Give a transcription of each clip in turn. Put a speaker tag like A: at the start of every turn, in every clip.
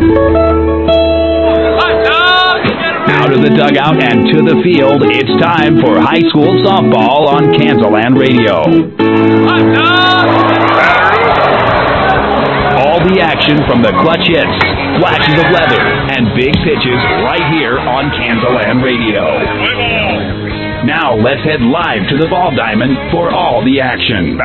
A: Out of the dugout and to the field, it's time for high school softball on Kansaland Radio. All the action from the clutch hits, flashes of leather, and big pitches right here on Kansaland Radio. Now let's head live to the ball diamond for all the action.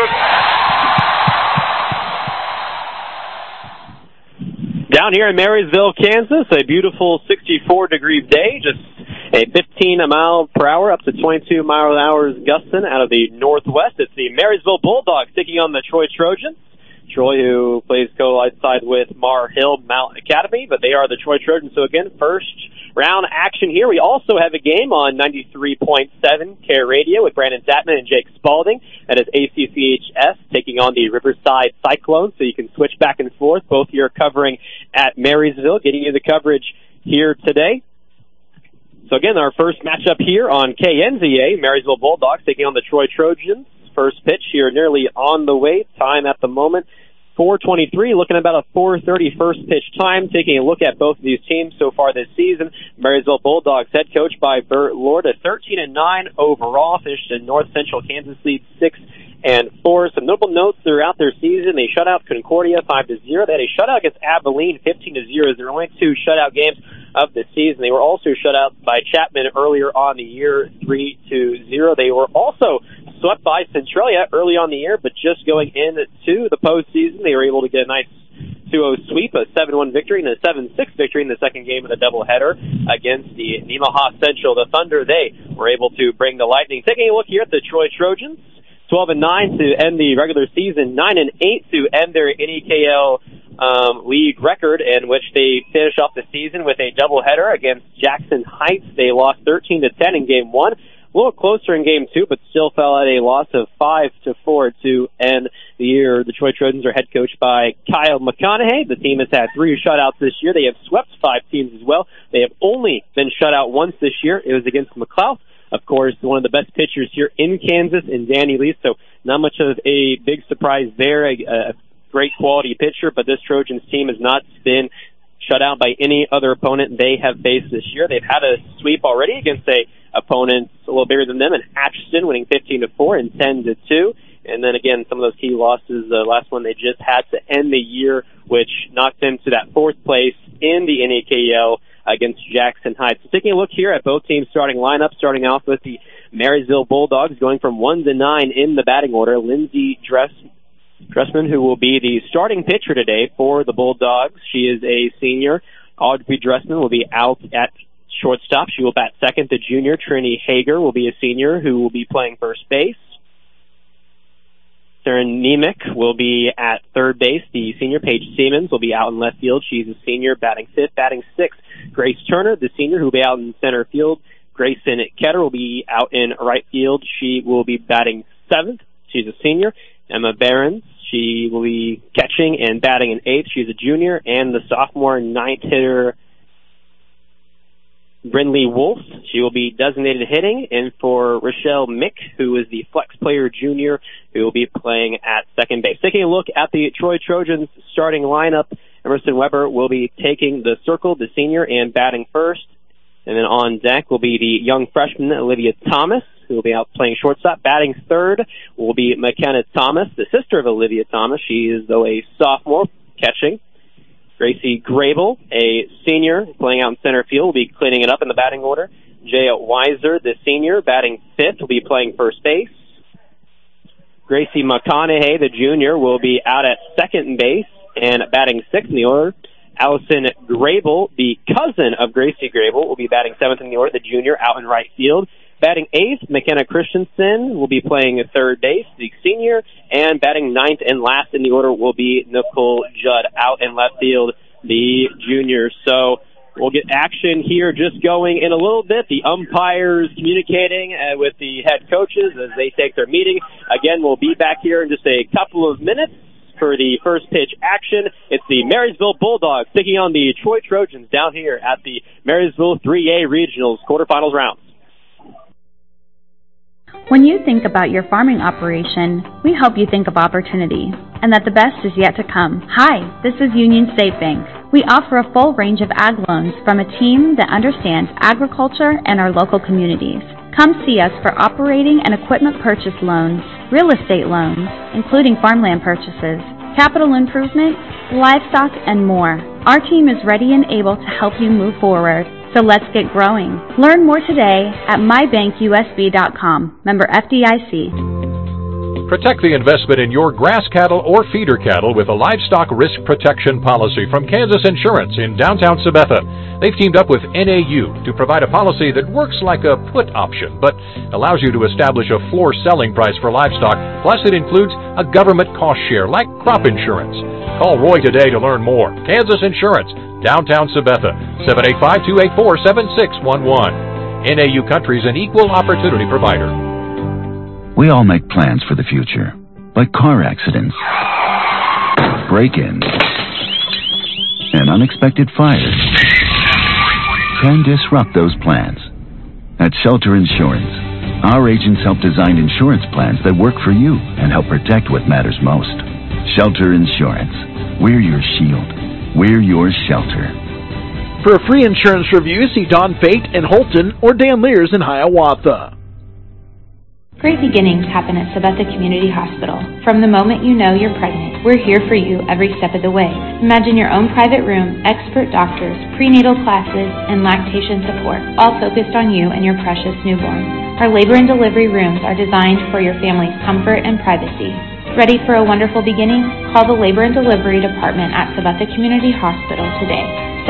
B: Down here in Marysville, Kansas, a beautiful 64-degree day, just a 15-mile-per-hour up to 22-mile-an-hour gusting out of the northwest. It's the Marysville Bulldogs taking on the Troy Trojans. Troy, who plays co-side with Mar Hill Mount Academy, but they are the Troy Trojans. So again, first round action here. We also have a game on 93.7 Care Radio with Brandon Tatman and Jake Spalding. That is ACCHS taking on the Riverside Cyclones. So you can switch back and forth. Both here covering at Marysville, getting you the coverage here today. So again, our first matchup here on KNZA, Marysville Bulldogs taking on the Troy Trojans. First pitch here nearly on the way. Time at the moment, 4:23, looking at about a 4:30 first pitch time. Taking a look at both of these teams so far this season. Marysville Bulldogs, head coached by Bert Lord, a 13-9 overall, finished in North Central Kansas lead 6-4. Some notable notes throughout their season: they shut out Concordia 5-0. They had a shutout against Abilene 15-0. There were only 2 shutout games of the season. They were also shut out by Chapman earlier on the year 3-0. They were also swept by Centralia early on the year, but just going into the postseason, they were able to get a nice 2-0 sweep, a 7-1 victory, and a 7-6 victory in the second game of the doubleheader against the Nemaha Central. The Thunder, they were able to bring the Lightning. Taking a look here at the Troy Trojans, 12-9 to end the regular season, 9-8 to end their NEKL league record, in which they finish off the season with a doubleheader against Jackson Heights. They lost 13-10 in Game 1. A little closer in Game 2, but still fell at a loss of 5-4 to end the year. The Troy Trojans are head coached by Kyle McConaughey. The team has had 3 shutouts this year. They have swept 5 teams as well. They have only been shut out once this year. It was against McLeod. Of course, one of the best pitchers here in Kansas, in Danny Lee, so not much of a big surprise there. A great quality pitcher, but this Trojans team has not been shut out by any other opponent they have faced this year. They've had a sweep already against a opponent a little bigger than them in Atchison, winning 15-4 and 10-2. And then again, some of those key losses, the last one they just had to end the year, which knocked them to that 4th place in the NEKL against Jackson Heights. So taking a look here at both teams' starting lineup, starting off with the Marysville Bulldogs going from 1 to 9 in the batting order. Lindsey Dressman, who will be the starting pitcher today for the Bulldogs. She is a senior. Audrey Dressman will be out at shortstop. She will bat second. The junior, Trini Hager, will be a senior who will be playing first base. Sarah Nemec will be at third base. The senior, Paige Siemens, will be out in left field. She's a senior, batting fifth. Batting sixth, Grace Turner, the senior, who will be out in center field. Grayson Ketter will be out in right field. She will be batting seventh. She's a senior. Emma Behrens, she will be catching and batting in eighth. She's a junior. And the sophomore ninth hitter, Brindley Wolf, she will be designated hitting. And for Rochelle Mick, who is the flex player junior, who will be playing at second base. Taking a look at the Troy Trojans starting lineup, Emerson Weber will be taking the circle, the senior, and batting first. And then on deck will be the young freshman, Olivia Thomas, who will be out playing shortstop. Batting third will be McKenna Thomas, the sister of Olivia Thomas. She is, though, a sophomore, catching. Gracie Grable, a senior, playing out in center field, will be cleaning it up in the batting order. Jay Weiser, the senior, batting fifth, will be playing first base. Gracie McConaughey, the junior, will be out at second base and batting sixth in the order. Allison Grable, the cousin of Gracie Grable, will be batting seventh in the order, the junior, out in right field. Batting eighth, McKenna Christensen will be playing third base, the senior, and batting ninth and last in the order will be Nicole Judd, out in left field, the junior. So we'll get action here just going in a little bit. The umpires communicating with the head coaches as they take their meeting. Again, we'll be back here in just a couple of minutes for the first pitch action. It's the Marysville Bulldogs taking on the Troy Trojans down here at the Marysville 3A Regionals quarterfinals round.
C: When you think about your farming operation, we hope you think of opportunity and that the best is yet to come. Hi, this is Union State Bank. We offer a full range of ag loans from a team that understands agriculture and our local communities. Come see us for operating and equipment purchase loans, real estate loans, including farmland purchases, capital improvement, livestock, and more. Our team is ready and able to help you move forward. So let's get growing. Learn more today at mybankusb.com. Member FDIC.
D: Protect the investment in your grass cattle or feeder cattle with a livestock risk protection policy from Kansas Insurance in downtown Sabetha. They've teamed up with NAU to provide a policy that works like a put option, but allows you to establish a floor selling price for livestock, plus it includes a government cost share like crop insurance. Call Roy today to learn more. Kansas Insurance, downtown Sabetha, 785-284-7611. NAU Country's an equal opportunity provider.
A: We all make plans for the future, like car accidents, break-ins, and unexpected fires can disrupt those plans. At Shelter Insurance, our agents help design insurance plans that work for you and help protect what matters most. Shelter Insurance. We're your shield. We're your shelter.
E: For a free insurance review, see Don Fate in Holton or Dan Lears in Hiawatha.
C: Great beginnings happen at Sabetha Community Hospital. From the moment you know you're pregnant, we're here for you every step of the way. Imagine your own private room, expert doctors, prenatal classes, and lactation support, all focused on you and your precious newborn. Our labor and delivery rooms are designed for your family's comfort and privacy. Ready for a wonderful beginning? Call the Labor and Delivery Department at Sabetha Community Hospital today,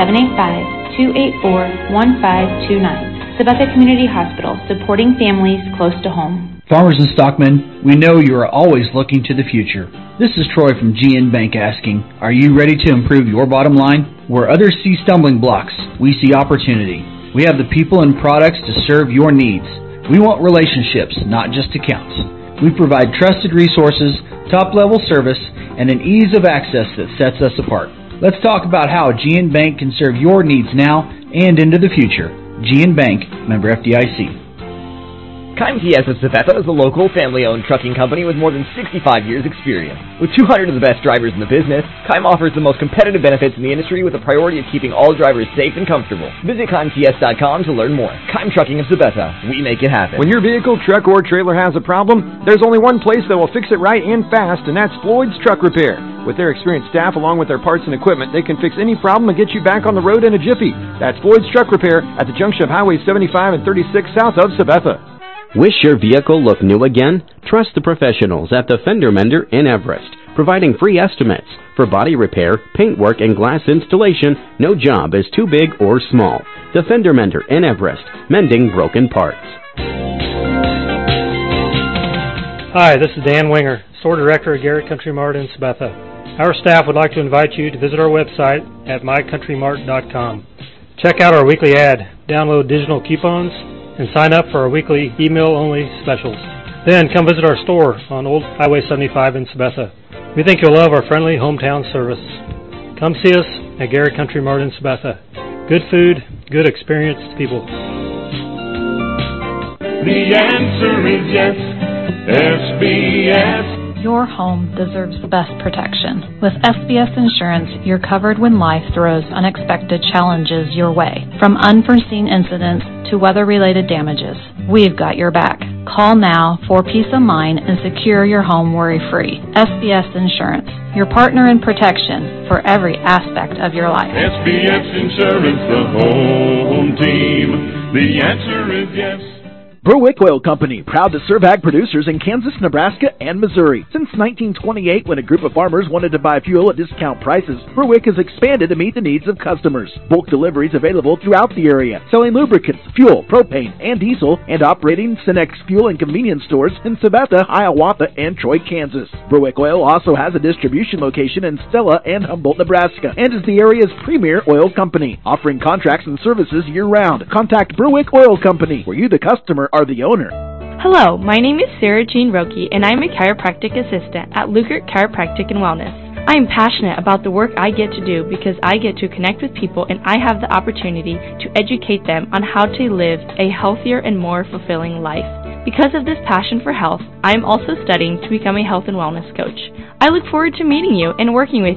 C: 785-284-1529. Sabetha Community Hospital, supporting families close to home.
F: Farmers and stockmen, we know you are always looking to the future. This is Troy from GN Bank asking, are you ready to improve your bottom line? Where others see stumbling blocks, we see opportunity. We have the people and products to serve your needs. We want relationships, not just accounts. We provide trusted resources, top-level service, and an ease of access that sets us apart. Let's talk about how GN Bank can serve your needs now and into the future. GN Bank, member FDIC.
G: Kime TS of Sabetha is a local, family-owned trucking company with more than 65 years' experience. With 200 of the best drivers in the business, Kime offers the most competitive benefits in the industry with a priority of keeping all drivers safe and comfortable. Visit KimeTS.com to learn more. Kime Trucking of Sabetha. We make it happen.
H: When your vehicle, truck, or trailer has a problem, there's only one place that will fix it right and fast, and that's Floyd's Truck Repair. With their experienced staff, along with their parts and equipment, they can fix any problem and get you back on the road in a jiffy. That's Floyd's Truck Repair at the junction of Highway 75 and 36 south of Sabetha.
I: Wish your vehicle looked new again? Trust the professionals at the Fender Mender in Everest, providing free estimates for body repair, paintwork, and glass installation. No job is too big or small. The Fender Mender in Everest, mending broken parts.
J: Hi, this is Dan Winger, Store Director at Garrett Country Mart in Sabetha. Our staff would like to invite you to visit our website at mycountrymart.com. Check out our weekly ad, download digital coupons, and sign up for our weekly email-only specials. Then come visit our store on Old Highway 75 in Sabetha. We think you'll love our friendly hometown service. Come see us at Garrett Country Mart in Sabetha. Good food, good experienced people.
K: The answer is yes, SBS.
L: Your home deserves the best protection. With SBS Insurance, you're covered when life throws unexpected challenges your way. From unforeseen incidents to weather-related damages, we've got your back. Call now for peace of mind and secure your home worry-free. SBS Insurance, your partner in protection for every aspect of your life.
K: SBS Insurance, the home team. The answer is yes.
E: Berwick Oil Company, proud to serve ag producers in Kansas, Nebraska, and Missouri. Since 1928, when a group of farmers wanted to buy fuel at discount prices, Berwick has expanded to meet the needs of customers. Bulk deliveries available throughout the area, selling lubricants, fuel, propane, and diesel, and operating Cenex fuel and convenience stores in Sabetha, Hiawatha, and Troy, Kansas. Berwick Oil also has a distribution location in Stella and Humboldt, Nebraska, and is the area's premier oil company, offering contracts and services year-round. Contact Berwick Oil Company, where you, the customer, are the owner.
M: Hello, my name is Sarah Jean Roque, and I'm a chiropractic assistant at Lukert Chiropractic and Wellness. I am passionate about the work I get to do because I get to connect with people and I have the opportunity to educate them on how to live a healthier and more fulfilling life. Because of this passion for health, I am also studying to become a health and wellness coach. I look forward to meeting you and working with you.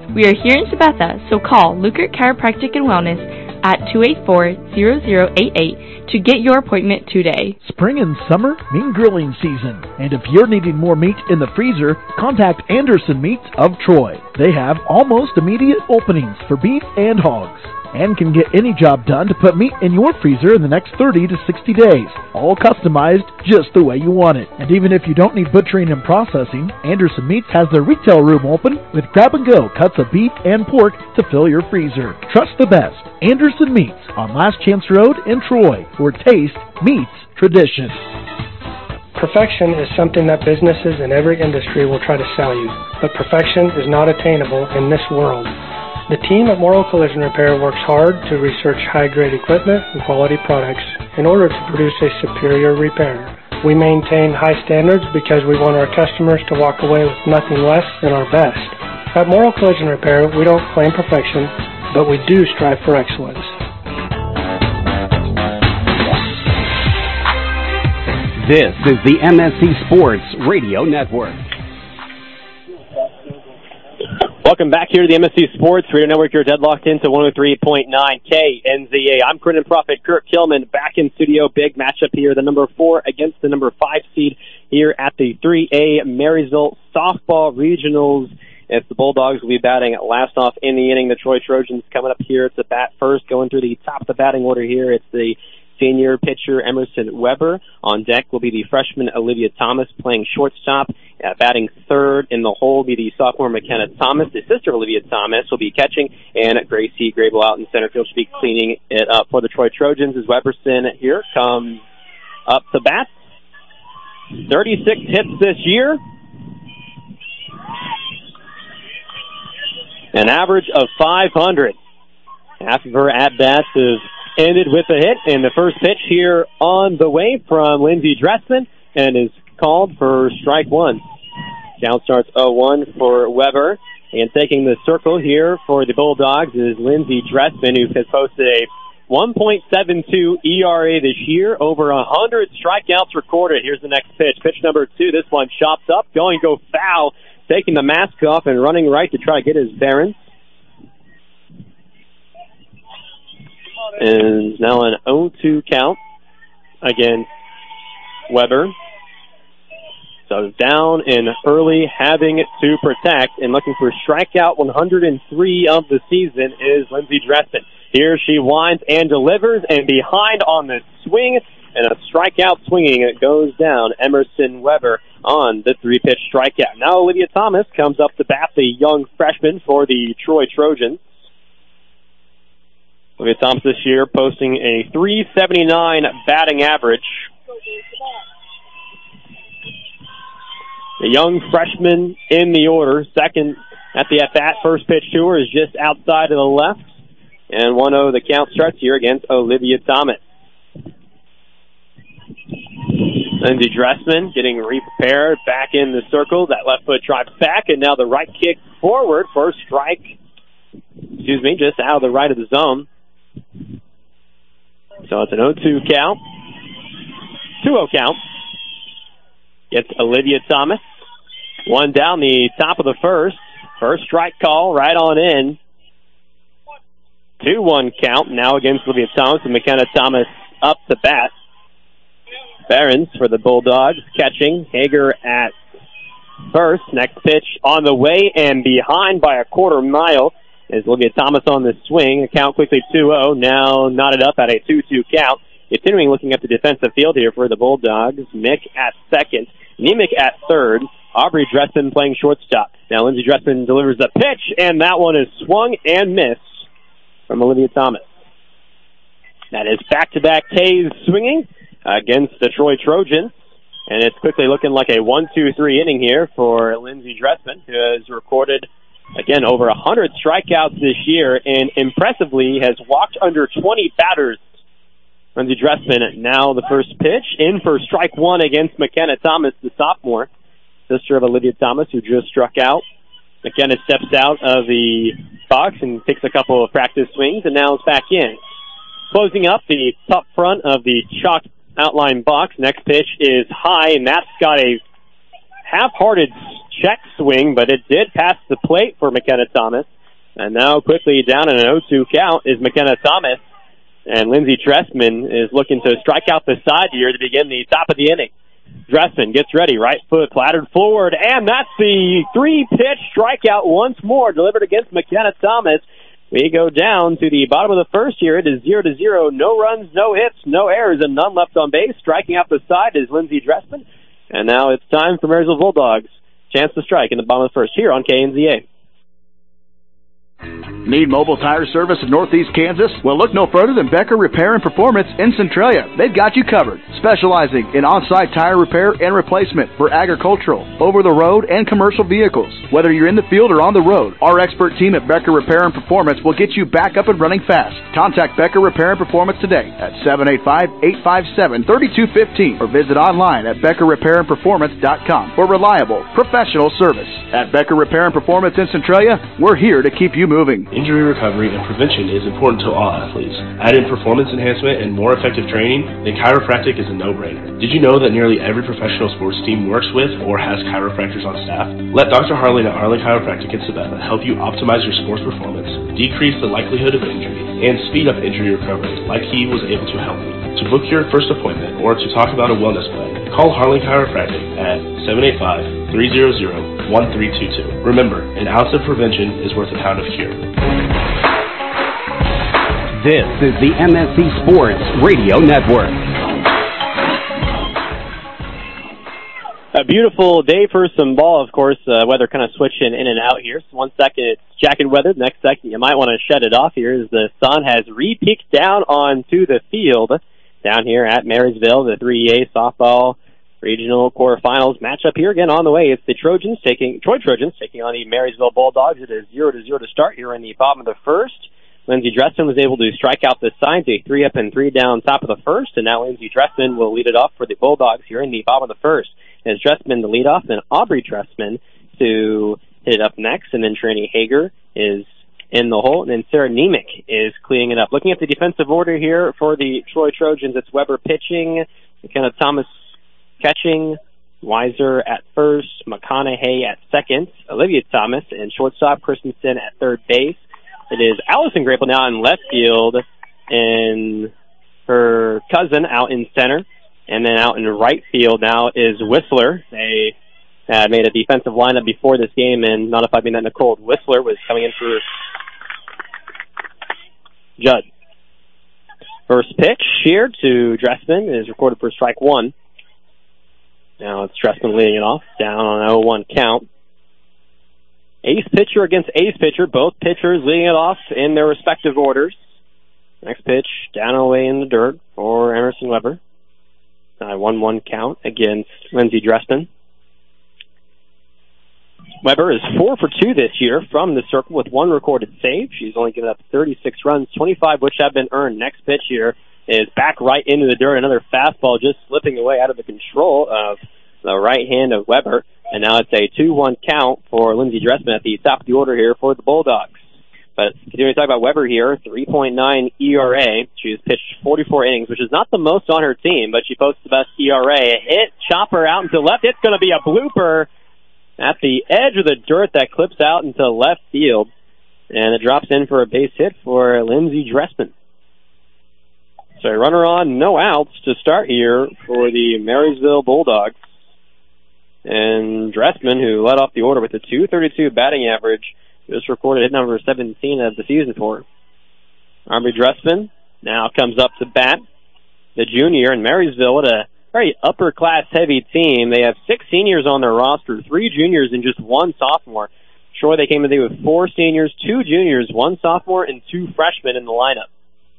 M: We are here in Sabetha, so call Lukert Chiropractic and Wellness at 284-0088 to get your appointment today.
E: Spring and summer mean grilling season, and if you're needing more meat in the freezer, contact Anderson Meats of Troy. They have almost immediate openings for beef and hogs, and can get any job done to put meat in your freezer in the next 30 to 60 days, all customized just the way you want it. And even if you don't need butchering and processing, Anderson Meats has their retail room open with grab-and-go cuts of beef and pork to fill your freezer. Trust the best, Anderson Meats on Last Chance Road in Troy, where taste meets tradition.
J: Perfection is something that businesses in every industry will try to sell you, but perfection is not attainable in this world. The team at Morrow Collision Repair works hard to research high-grade equipment and quality products in order to produce a superior repair. We maintain high standards because we want our customers to walk away with nothing less than our best. At Morrow Collision Repair, we don't claim perfection, but we do strive for excellence.
A: This is the MSC Sports Radio Network.
B: Welcome back here to the MSC Sports Radio Network. You're deadlocked into 103.9 KNZA. I'm Curtin Prophet Kurt Kilman back in studio. Big matchup here. The number 4 against the number 5 seed here at the 3A Marysville Softball Regionals. It's the Bulldogs will be batting last off in the inning. The Troy Trojans coming up here to bat first. Going through the top of the batting order here, it's the senior pitcher Emerson Weber. On deck will be the freshman Olivia Thomas playing shortstop. Batting third in the hole will be the sophomore McKenna Thomas. The sister Olivia Thomas will be catching, and Gracie Grable out in center field should be cleaning it up for the Troy Trojans as Weberson here comes up to bat. 36 hits this year. An average of 500. Half of her at-bats is ended with a hit, and the first pitch here on the way from Lindsey Dressman, and is called for strike one. Count starts 0-1 for Weber, and taking the circle here for the Bulldogs is Lindsey Dressman, who has posted a 1.72 ERA this year, over 100 strikeouts recorded. Here's the next pitch. Pitch number 2, this one chopped up, going to go foul, taking the mask off and running right to try to get his bearings. And now an 0-2 count against Weber. So down and early, having to protect, and looking for strikeout 103 of the season is Lindsey Dressman. Here she winds and delivers, and behind on the swing, and a strikeout swinging. It goes down. Emerson Weber on the 3-pitch strikeout. Now Olivia Thomas comes up to bat, the young freshman for the Troy Trojans. Olivia Thomas this year posting a .379 batting average. The young freshman in the order, second at the at-bat. First pitch to her is just outside to the left. And 1-0 the count starts here against Olivia Thomas. Lindsey Dressman getting re-prepared back in the circle. That left foot drives back, and now the right kick forward for strike. Just out of the right of the zone. So it's an 0-2 count. 2-0 count. Gets Olivia Thomas. One down the top of the first. First strike call right on in. 2-1 count now against Olivia Thomas, and McKenna Thomas up to bat. Behrens for the Bulldogs catching. Hager at first. Next pitch on the way and behind by a quarter mile is Olivia Thomas on the swing. The count quickly 2-0. Now knotted up at a 2-2 count. Continuing looking at the defensive field here for the Bulldogs. Mick at second. Nemec at third. Aubrey Dressman playing shortstop. Now Lindsey Dressman delivers a pitch, and that one is swung and missed from Olivia Thomas. That is back-to-back K's swinging against the Troy Trojans. And it's quickly looking like a 1-2-3 inning here for Lindsey Dressman, who has recorded, again, over 100 strikeouts this year, and impressively has walked under 20 batters. Lindsey Dressman, now the first pitch, in for strike one against McKenna Thomas, the sophomore, sister of Olivia Thomas, who just struck out. McKenna steps out of the box and takes a couple of practice swings, and now is back in. Closing up the top front of the chalk outline box, next pitch is high, and that's got a half-hearted check swing, but it did pass the plate for McKenna Thomas. And now quickly down in an 0-2 count is McKenna Thomas. And Lindsey Dressman is looking to strike out the side here to begin the top of the inning. Dressman gets ready, right foot clattered forward, and that's the 3-pitch strikeout once more delivered against McKenna Thomas. We go down to the bottom of the first here. It is 0-0. No runs, no hits, no errors, and none left on base. Striking out the side is Lindsey Dressman. And now it's time for Marysville Bulldogs. Chance to strike in the bottom of the first here on KNZA.
E: Need mobile tire service in Northeast Kansas? Well, look no further than Becker Repair and Performance in Centralia. They've got you covered, specializing in on-site tire repair and replacement for agricultural, over-the-road, and commercial vehicles. Whether you're in the field or on the road, our expert team at Becker Repair and Performance will get you back up and running fast. Contact Becker Repair and Performance today at 785-857-3215 or visit online at BeckerRepairandPerformance.com for reliable, professional service. At Becker Repair and Performance in Centralia, we're here to keep you moving.
N: Injury recovery and prevention is important to all athletes. Add in performance enhancement and more effective training, then chiropractic is a no-brainer. Did you know that nearly every professional sports team works with or has chiropractors on staff? Let Dr. Harlan at Harlan Chiropractic in Sabetha help you optimize your sports performance, decrease the likelihood of injury, and speed up injury recovery like he was able to help me. To book your first appointment or to talk about a wellness plan, call Harlan Chiropractic at 785-300-1322. Remember, an ounce of prevention is worth a pound of cure.
I: This is the MSC Sports Radio Network.
B: A beautiful day for some ball, of course. Weather kind of switching in and out here. So 1 second it's jacket weather. The next second you might want to shut it off here as the sun has re-peeked down onto the field down here at Marysville. The 3A softball regional quarterfinals matchup here again on the way. It's the Troy Trojans taking on the Marysville Bulldogs. It is 0-0 to start here in the bottom of the first. Lindsey Dressman was able to strike out the sign to a 3-up and 3-down top of the first, and now Lindsey Dressman will lead it off for the Bulldogs here in the bottom of the first. As Dressman the lead off, then Aubrey Dressman to hit it up next, and then Trini Hager is in the hole, and then Sarah Nemec is cleaning it up. Looking at the defensive order here for the Troy Trojans, it's Weber pitching, McKenna Thomas catching, Weiser at first, McConaughey at second, Olivia Thomas and shortstop, Christensen at third base. It is Allison Grapel now in left field, and her cousin out in center. And then out in right field now is Whistler. They had made a defensive lineup before this game, and notified me that Nicole Whistler was coming in for Judd. First pitch here to Dressman is recorded for strike one. Now it's Dressman leading it off, down on an 0-1 count. Ace pitcher against ace pitcher, both pitchers leading it off in their respective orders. Next pitch, down away in the dirt for Emerson Weber. 1-1 count against Lindsey Dressman. Weber is 4 for 2 this year from the circle with 1 recorded save. She's only given up 36 runs, 25 which have been earned. Next pitch here is back right into the dirt. Another fastball just slipping away out of the control of the right hand of Weber. And now it's a 2-1 count for Lindsey Dressman at the top of the order here for the Bulldogs. But continuing to talk about Weber here, 3.9 ERA. She's pitched 44 innings, which is not the most on her team, but she posts the best ERA. A hit, chopper out into left. It's going to be a blooper at the edge of the dirt that clips out into left field. And it drops in for a base hit for Lindsey Dressman. So a runner on, no outs to start here for the Marysville Bulldogs. And Dressman, who led off the order with a .232 batting average, just recorded hit number 17 of the season for her. Aubrey Dressman now comes up to bat. The junior in Marysville, what a very upper-class heavy team. They have 6 seniors on their roster, 3 juniors and just 1 sophomore. Sure, they came today with 4 seniors, 2 juniors, 1 sophomore, and 2 freshmen in the lineup.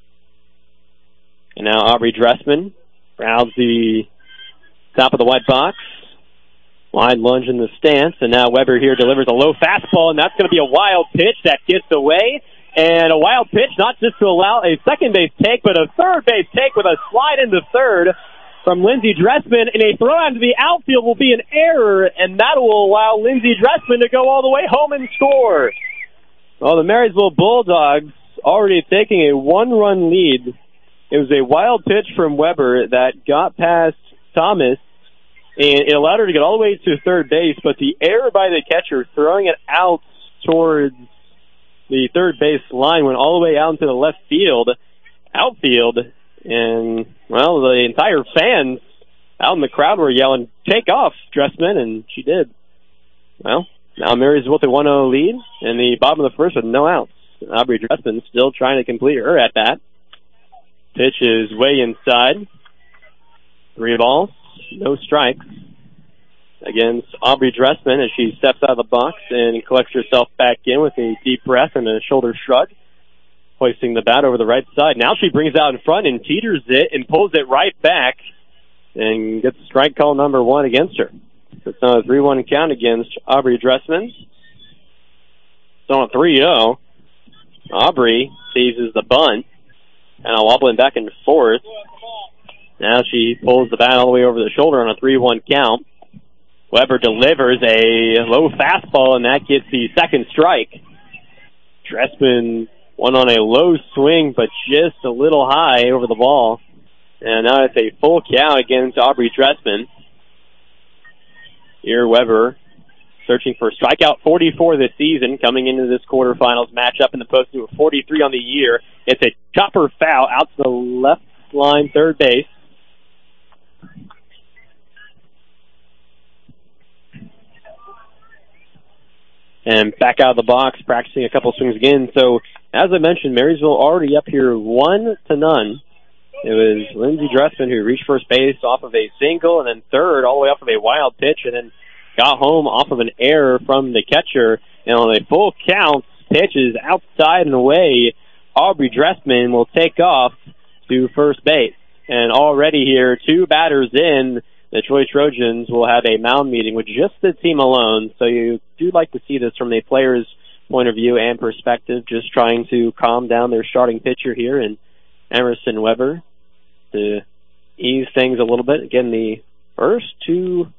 B: And now Aubrey Dressman crowds the top of the white box. Wide lunge in the stance, and now Weber here delivers a low fastball, and that's going to be a wild pitch that gets away. And a wild pitch, not just to allow a second base take, but a third base take with a slide into third from Lindsey Dressman, and a throw out to the outfield will be an error, and that will allow Lindsey Dressman to go all the way home and score. Well, the Marysville Bulldogs already taking a 1-run lead. It was a wild pitch from Weber that got past Thomas, and it allowed her to get all the way to third base, but the error by the catcher throwing it out towards the third base line, went all the way out into the left field, outfield, and, well, the entire fans out in the crowd were yelling, "Take off, Dressman," and she did. Well, now Marysville with a 1-0 lead in the bottom of the first with no outs. Aubrey Dressman still trying to complete her at bat. Pitch is way inside. 3 balls, no strikes against Aubrey Dressman as she steps out of the box and collects herself back in with a deep breath and a shoulder shrug, hoisting the bat over the right side. Now she brings out in front and teeters it and pulls it right back and gets strike call number 1 against her. So it's now a 3-1 count against Aubrey Dressman. So on 3-0, Aubrey seizes the bunt and wobbling back and forth. Now she pulls the bat all the way over the shoulder on a 3-1 count. Weber delivers a low fastball, and that gets the second strike. Dressman went on a low swing, but just a little high over the ball. And now it's a full count against Aubrey Dressman. Here Weber searching for strikeout 44 this season, coming into this quarterfinals matchup in the post to a 43 on the year. It's a chopper foul out to the left line third base. And back out of the box, practicing a couple swings again. So, as I mentioned, Marysville already up here 1-0. It was Lindsey Dressman who reached first base off of a single, and then third all the way off of a wild pitch, and then got home off of an error from the catcher. And on a full count, pitch is outside and away. Aubrey Dressman will take off to first base. And already here, 2 batters in, the Troy Trojans will have a mound meeting with just the team alone. So you do like to see this from the player's point of view and perspective, just trying to calm down their starting pitcher here and Emerson Weber to ease things a little bit. Again, the first 2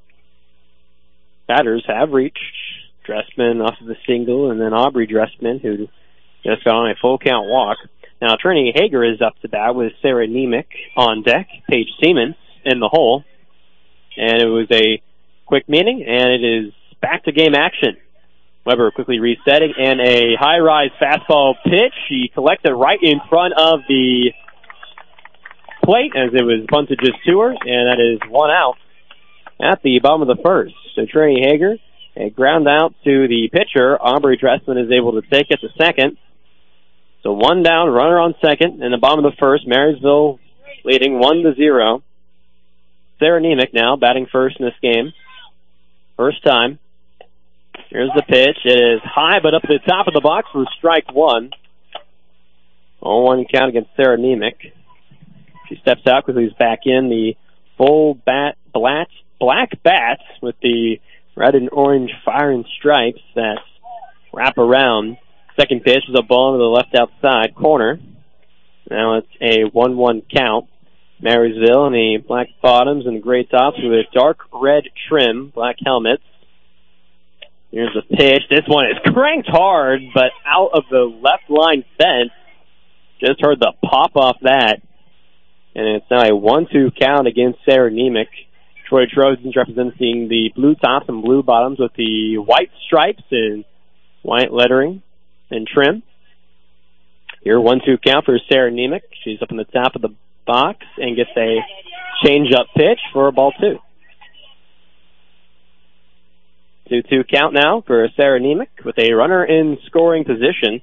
B: batters have reached. Dressman off of the single, and then Aubrey Dressman, who just got on a full count walk. Now, Trinity Hager is up to bat with Sarah Nemec on deck, Paige Siemens in the hole. And it was a quick meeting, and it is back to game action. Weber quickly resetting, and a high-rise fastball pitch. She collected right in front of the plate as it was bunted just to her, and that is 1 out at the bottom of the first. So Trinity Hager, a ground out to the pitcher. Aubrey Dressman is able to take it to second. So 1 down, runner on second, in the bottom of the first. Marysville leading 1-0. Sarah Nemec now batting first in this game. First time. Here's the pitch. It is high, but up at the top of the box for strike 1. 0-1 count against Sarah Nemec. She steps out because he's back in the full black bats with the red and orange fire and stripes that wrap around. Second pitch is a ball to the left outside corner. Now it's a 1-1 count. Marysville in the black bottoms and gray tops with a dark red trim, black helmets. Here's the pitch. This one is cranked hard, but out of the left line fence. Just heard the pop off that. And it's now a 1-2 count against Sarah Nemec. Troy Trojans representing the blue tops and blue bottoms with the white stripes and white lettering and trim. Here, 1-2 count for Sarah Nemec. She's up in the top of the box and gets a change-up pitch for ball 2. 2-2 count now for Sarah Nemec with a runner in scoring position.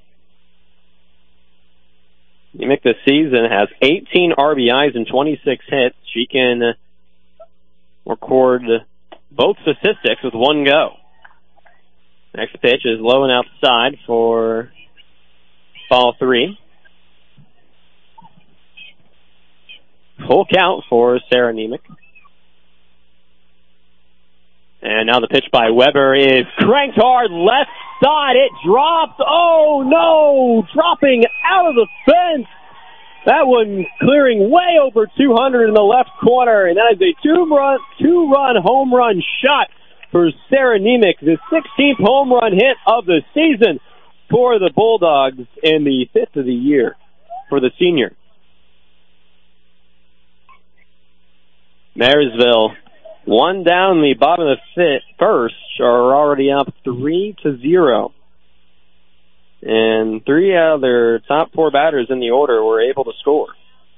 B: Nemec this season has 18 RBIs and 26 hits. She can record both statistics with 1 go. Next pitch is low and outside for ball 3. Full count for Sarah Nemec. And now the pitch by Weber is cranked hard left side. It drops. Oh no! Dropping out of the fence. That one clearing way over 200 in the left corner. And that is a two-run home run shot for Sarah Nemec. The 16th home run hit of the season for the Bulldogs and the 5th of the year for the senior. Marysville, 1 down the bottom of the first, are already up 3-0. and 3 out of their top 4 batters in the order were able to score.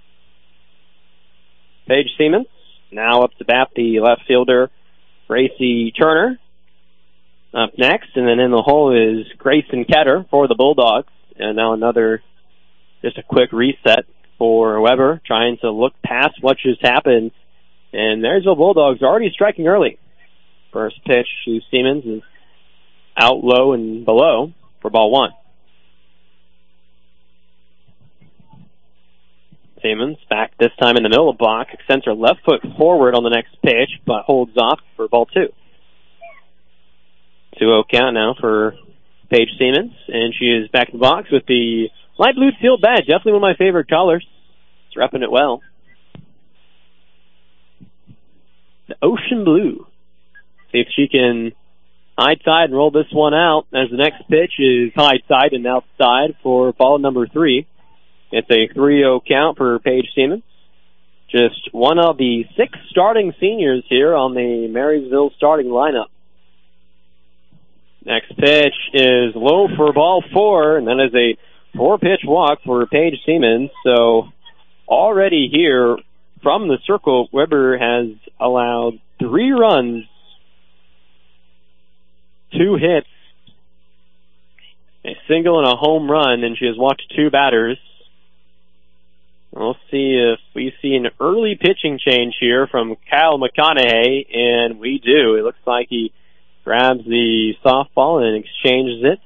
B: Paige Siemens now up to bat, the left fielder, Gracie Turner, up next. And then in the hole is Grayson Ketter for the Bulldogs. And now just a quick reset for Weber, trying to look past what just happened. And Marysville Bulldogs already striking early. First pitch to Siemens is out low and below for ball 1. Siemens back this time in the middle of the block, extends her left foot forward on the next pitch, but holds off for ball 2. 2-0 count now for Paige Siemens, and she is back in the box with the light blue steel badge. Definitely one of my favorite colors. It's repping it well. The ocean blue. See if she can high side and roll this one out, as the next pitch is high side and outside for ball number 3. It's a 3-0 count for Paige Siemens. Just one of the 6 starting seniors here on the Marysville starting lineup. Next pitch is low for ball 4, and that is a 4-pitch walk for Paige Siemens. So already here from the circle, Weber has allowed 3 runs, 2 hits, a single and a home run, and she has walked 2 batters. We'll see if we see an early pitching change here from Kyle McConaughey, and we do. It looks like he grabs the softball and exchanges it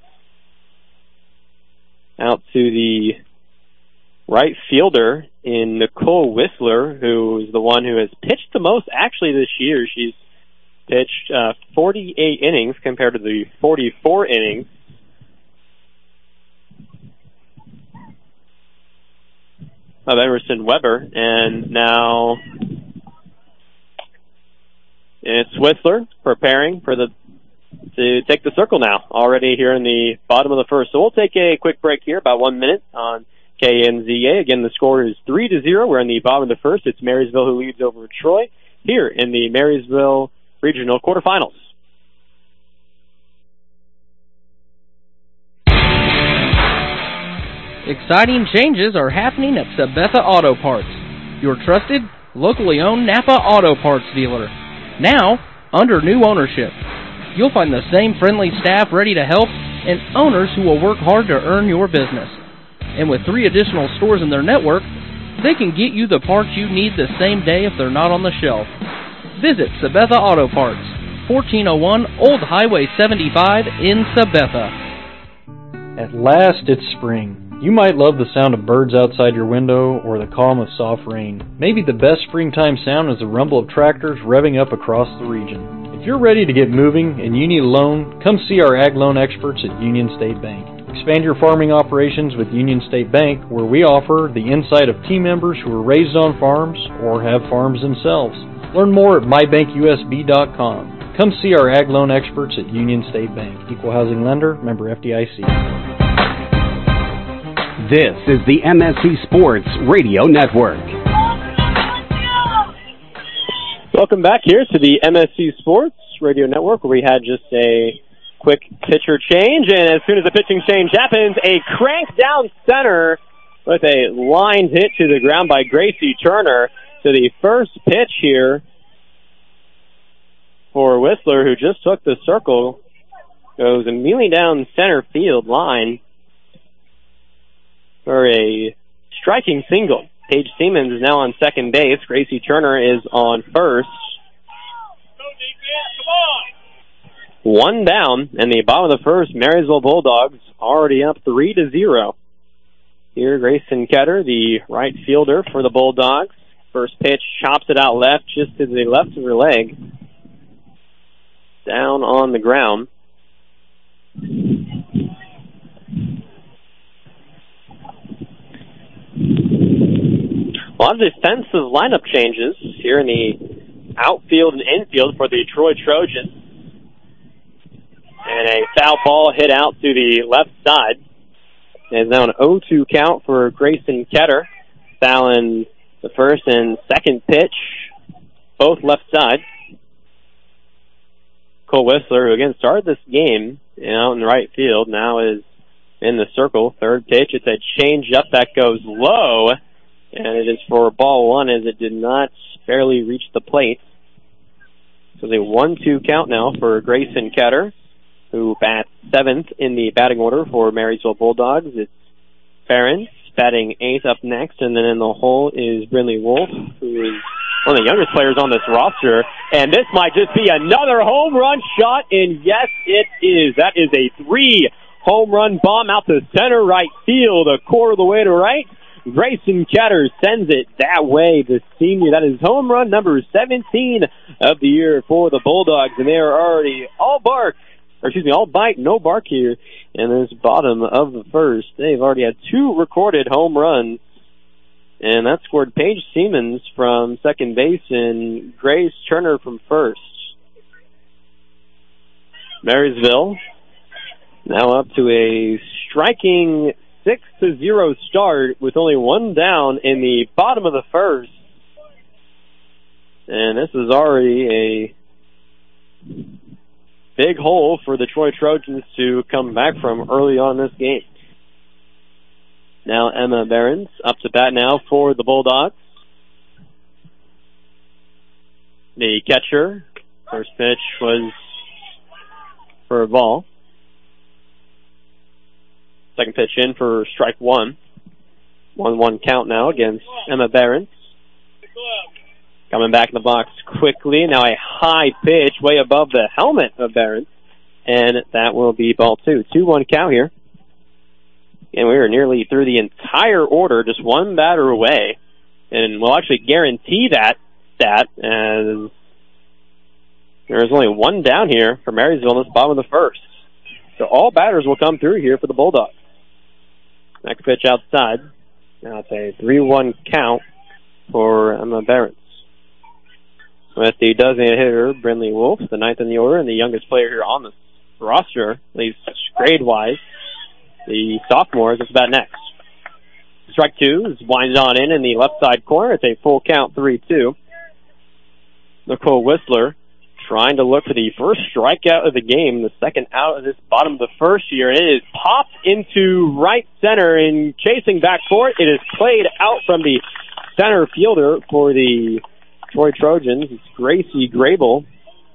B: out to the right fielder in Nicole Whistler, who is the one who has pitched the most actually this year. She's pitched 48 innings compared to the 44 innings. Of Emerson Weber, and now it's Whistler preparing to take the circle now, already here in the bottom of the first. So we'll take a quick break here, about 1 minute on KNZA. Again, the score is 3-0. We're in the bottom of the first. It's Marysville who leads over Troy here in the Marysville Regional Quarterfinals.
O: Exciting changes are happening at Sabetha Auto Parts, your trusted, locally owned Napa Auto Parts dealer. Now, under new ownership. You'll find the same friendly staff ready to help and owners who will work hard to earn your business. And with 3 additional stores in their network, they can get you the parts you need the same day if they're not on the shelf. Visit Sabetha Auto Parts, 1401 Old Highway 75 in Sabetha.
P: At last, it's spring. You might love the sound of birds outside your window or the calm of soft rain. Maybe the best springtime sound is the rumble of tractors revving up across the region. If you're ready to get moving and you need a loan, come see our ag loan experts at Union State Bank. Expand your farming operations with Union State Bank, where we offer the insight of team members who were raised on farms or have farms themselves. Learn more at mybankusb.com. Come see our ag loan experts at Union State Bank. Equal housing lender, member FDIC.
I: This is the MSC Sports Radio Network.
B: Welcome back here to the MSC Sports Radio Network, where we had just a quick pitcher change, and as soon as the pitching change happens, a crank down center with a line hit to the ground by Gracie Turner. So the first pitch here for Whistler, who just took the circle, goes immediately down center field line for a striking single. Paige Siemens is now on second base. Gracie Turner is on first. One down, and the bottom of the first, Marysville Bulldogs already up 3-0. Here, Grayson Ketter, the right fielder for the Bulldogs. First pitch, chops it out left, just to the left of her leg. Down on the ground. A lot of defensive lineup changes here in the outfield and infield for the Troy Trojans. And a foul ball hit out to the left side. It's now an 0-2 count for Grayson Ketter. Fouling the first and second pitch, both left side. Cole Whistler, who again started this game out in right field, now is in the circle. Third pitch, it's a change-up that goes low, and it is for ball one as it did not barely reach the plate. So it's a 1-2 count now for Grayson Ketter, who bats 7th in the batting order for Marysville Bulldogs. It's Barron batting 8th up next, and then in the hole is Brindley Wolf, who is one of the youngest players on this roster. And this might just be another home run shot, and yes, it is. That is a 3-home run bomb out to center right field, a quarter of the way to right. Grayson Ketter sends it that way, the senior. That is home run number 17 of the year for the Bulldogs, and they are already all bite, no bark here in this bottom of the first. They've already had 2 recorded home runs, and that scored Paige Siemens from second base and Grace Turner from first. Marysville now up to a striking 6-0 start with only 1 down in the bottom of the first. And this is already a big hole for the Troy Trojans to come back from early on in this game. Now Emma Behrens up to bat now for the Bulldogs. The catcher, first pitch was for a ball. Second pitch in for strike one. 1-1 count now against Emma Behrens. Coming back in the box quickly. Now a high pitch way above the helmet of Behrens. And that will be ball 2. 2-1 count here. And we are nearly through the entire order, just 1 batter away. And we'll actually guarantee that stat, as there's only 1 down here for Marysville in this bottom of the first. So all batters will come through here for the Bulldogs. Next pitch outside. Now it's a 3-1 count for Emma Behrens. With the designated hitter, Brindley Wolf, the 9th in the order, and the youngest player here on the roster, at least grade-wise, the sophomore, is about next. Strike 2 is winds on in the left side corner. It's a full count, 3-2. Nicole Whistler trying to look for the first strikeout of the game, the second out of this bottom of the first here. It is popped into right center, and chasing back for it. It is played out from the center fielder for the Troy Trojans. It's Gracie Grable.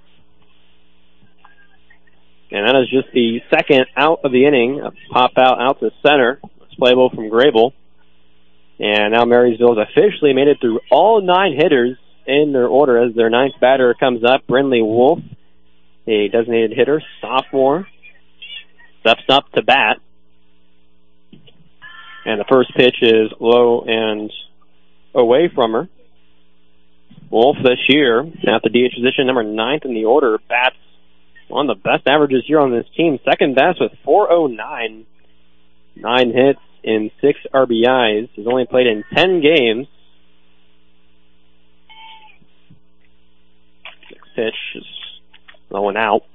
B: And that is just the second out of the inning. A pop out to center. It's playable from Grable. And now Marysville has officially made it through all 9 hitters in their order as their 9th batter comes up. Brindley Wolf, a designated hitter, sophomore, steps up to bat. And the first pitch is low and away from her. Wolf this year, at the DH position, number 9th in the order, bats one of the best averages here on this team. Second best with .409. 9 hits in 6 RBIs. He's only played in 10 games. Next pitch is low and out.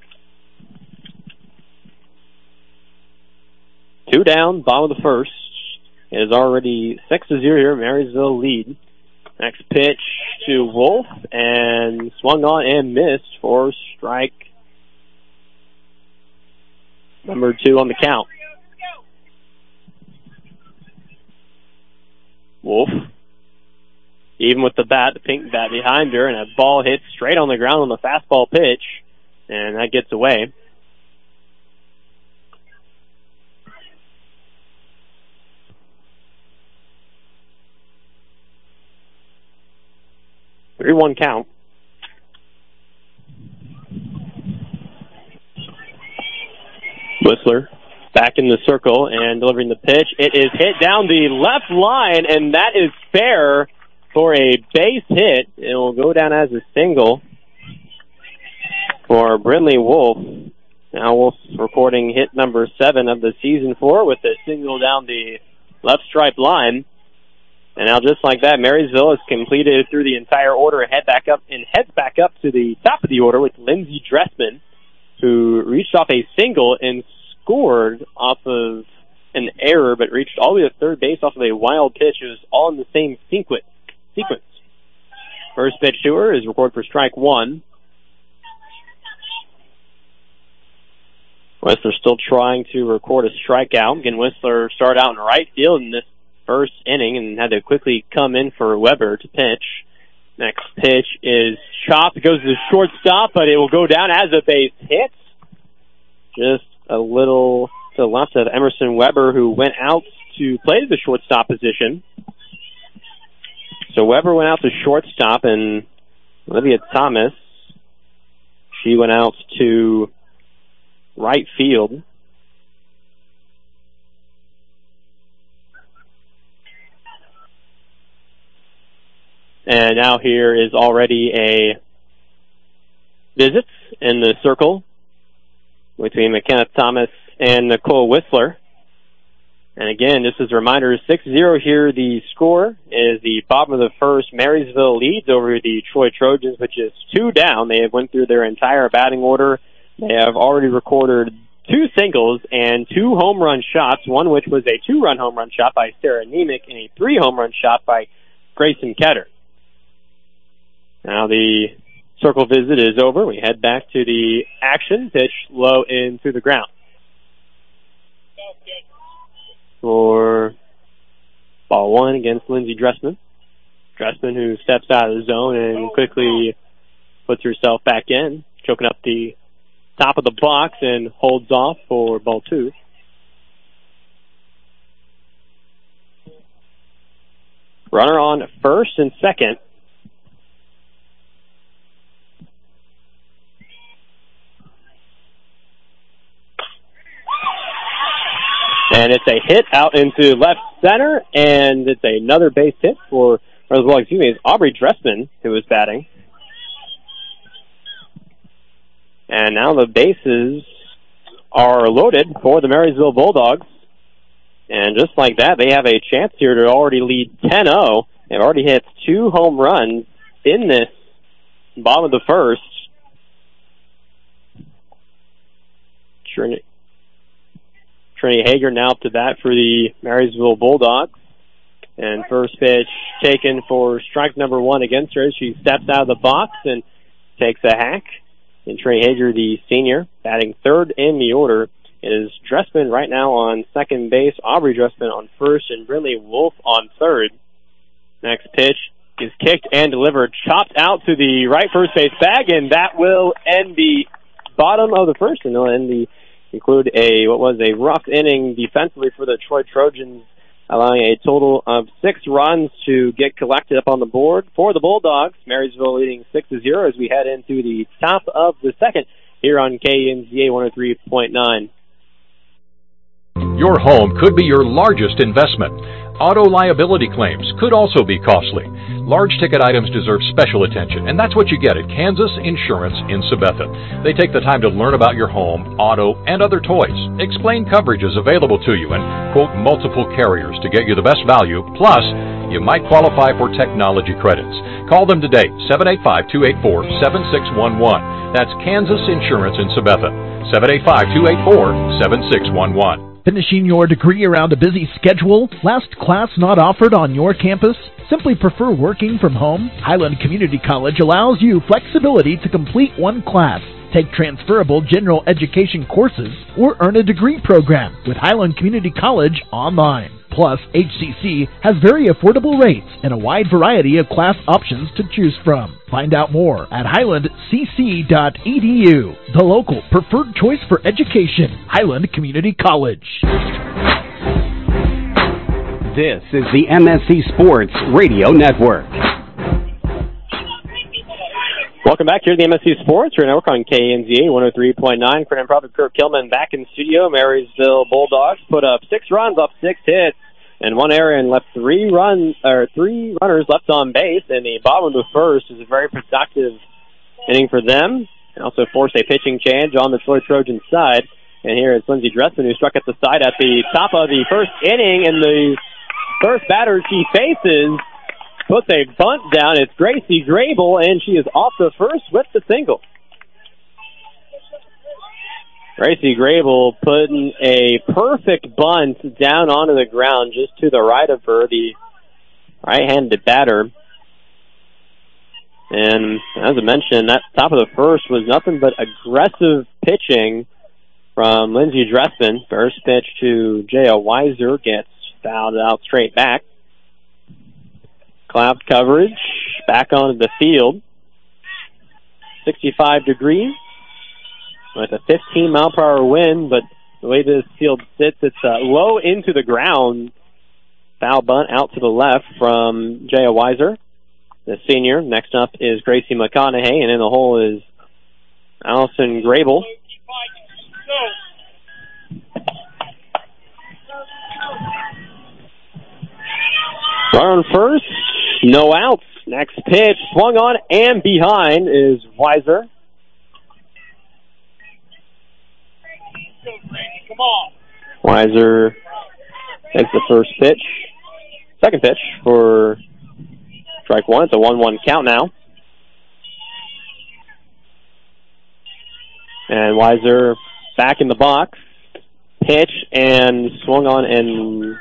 B: 2 down, bottom of the first. It is already 6-0 here. Marysville lead. Next pitch to Wolf, and swung on and missed for strike number 2 on the count. Wolf, even with the bat, the pink bat behind her, and a ball hit straight on the ground on the fastball pitch, and that gets away. Three-one count. Whistler back in the circle and delivering the pitch. It is hit down the left line, and that is fair for a base hit. It will go down as a single for Brindley Wolf. Now Wolf recording hit number 7 of the season for with a single down the left stripe line. And now just like that, Marysville has completed through the entire order and heads back up to the top of the order with Lindsey Dressman, who reached off a single and scored off of an error, but reached all the way to third base off of a wild pitch. It was all in the same sequence. First pitch to her is recorded for strike 1. Whistler still trying to record a strikeout. Again, Whistler started out in right field in this first inning and had to quickly come in for Weber to pitch. Next pitch is chopped. It goes to the shortstop, but it will go down as a base hit. Just a little to the left of Emerson Weber, who went out to play the shortstop position. So Weber went out to shortstop, and Olivia Thomas, she went out to right field. And now here is already a visit in the circle between McKenna Thomas and Nicole Whistler. And again, just as a reminder, 6-0 here. The score is the bottom of the first. Marysville leads over the Troy Trojans, which is 2 down. They have went through their entire batting order. They have already recorded 2 singles and 2 home run shots, one which was a 2-run home run shot by Sarah Nemick and a 3 home run shot by Grayson Ketter. Now the circle visit is over. We head back to the action. Pitch low into the ground. For ball 1 against Lindsey Dressman. Dressman, who steps out of the zone and quickly puts herself back in, choking up the top of the box and holds off for ball 2. Runner on first and second. And it's a hit out into left center, and it's another base hit for, it's Aubrey Dressman who was batting. And now the bases are loaded for the Marysville Bulldogs. And just like that, they have a chance here to already lead 10-0. They've already hit 2 home runs in this bottom of the first. Trinity Hager now up to bat for the Marysville Bulldogs. And first pitch taken for strike number 1 against her. She steps out of the box and takes a hack. And Trinity Hager, the senior, batting third in the order. It is Dressman right now on second base, Aubrey Dressman on first, and Brinley Wolf on third. Next pitch is kicked and delivered, chopped out to the right first base bag, and that will end the bottom of the first, and it'll include a rough inning defensively for the Troy Trojans, allowing a total of 6 runs to get collected up on the board for the Bulldogs. Marysville leading 6-0 as we head into the top of the second here on KNZA 103.9.
D: Your home could be your largest investment. Auto liability claims could also be costly. Large ticket items deserve special attention, and that's what you get at Kansas Insurance in Sabetha. They take the time to learn about your home, auto, and other toys, explain coverages available to you, and quote multiple carriers to get you the best value. Plus, you might qualify for technology credits. Call them today, 785-284-7611. That's Kansas Insurance in Sabetha, 785-284-7611.
E: Finishing your degree around a busy schedule? Last class not offered on your campus? Simply prefer working from home? Highland Community College allows you flexibility to complete one class, take transferable general education courses, or earn a degree program with Highland Community College online. Plus, HCC has very affordable rates and a wide variety of class options to choose from. Find out more at highlandcc.edu, the local preferred choice for education, Highland Community College.
I: This is the MSC Sports Radio Network.
B: Welcome back here to the MSC Sports Radio Network on KNZA 103.9. Current Prophet Kurt Kilman back in the studio. Marysville Bulldogs put up 6 runs off 6 hits and 1 error and left 3 runners left on base. And the bottom of the first is a very productive inning for them. And also forced a pitching change on the Troy Trojan side. And here is Lindsey Dressman, who struck at the side at the top of the first inning. And the first batter she faces puts a bunt down. It's Gracie Grable, and she is off the first with the single. Gracie Grable putting a perfect bunt down onto the ground just to the right of her, the right-handed batter. And as I mentioned, that top of the first was nothing but aggressive pitching from Lindsey Dressman. First pitch to J.O. Weiser gets fouled out straight back. Cloud coverage, back onto the field. 65 degrees with a 15-mile-per-hour wind, but the way this field sits, it's low into the ground. Foul bunt out to the left from J.O. Weiser, the senior. Next up is Gracie McConaughey, and in the hole is Allison Grable. Runner on first, no outs. Next pitch, swung on and behind is Weiser. Weiser takes the first pitch. Second pitch for strike one. It's a 1-1 count now. And Weiser back in the box. Pitch and swung on and...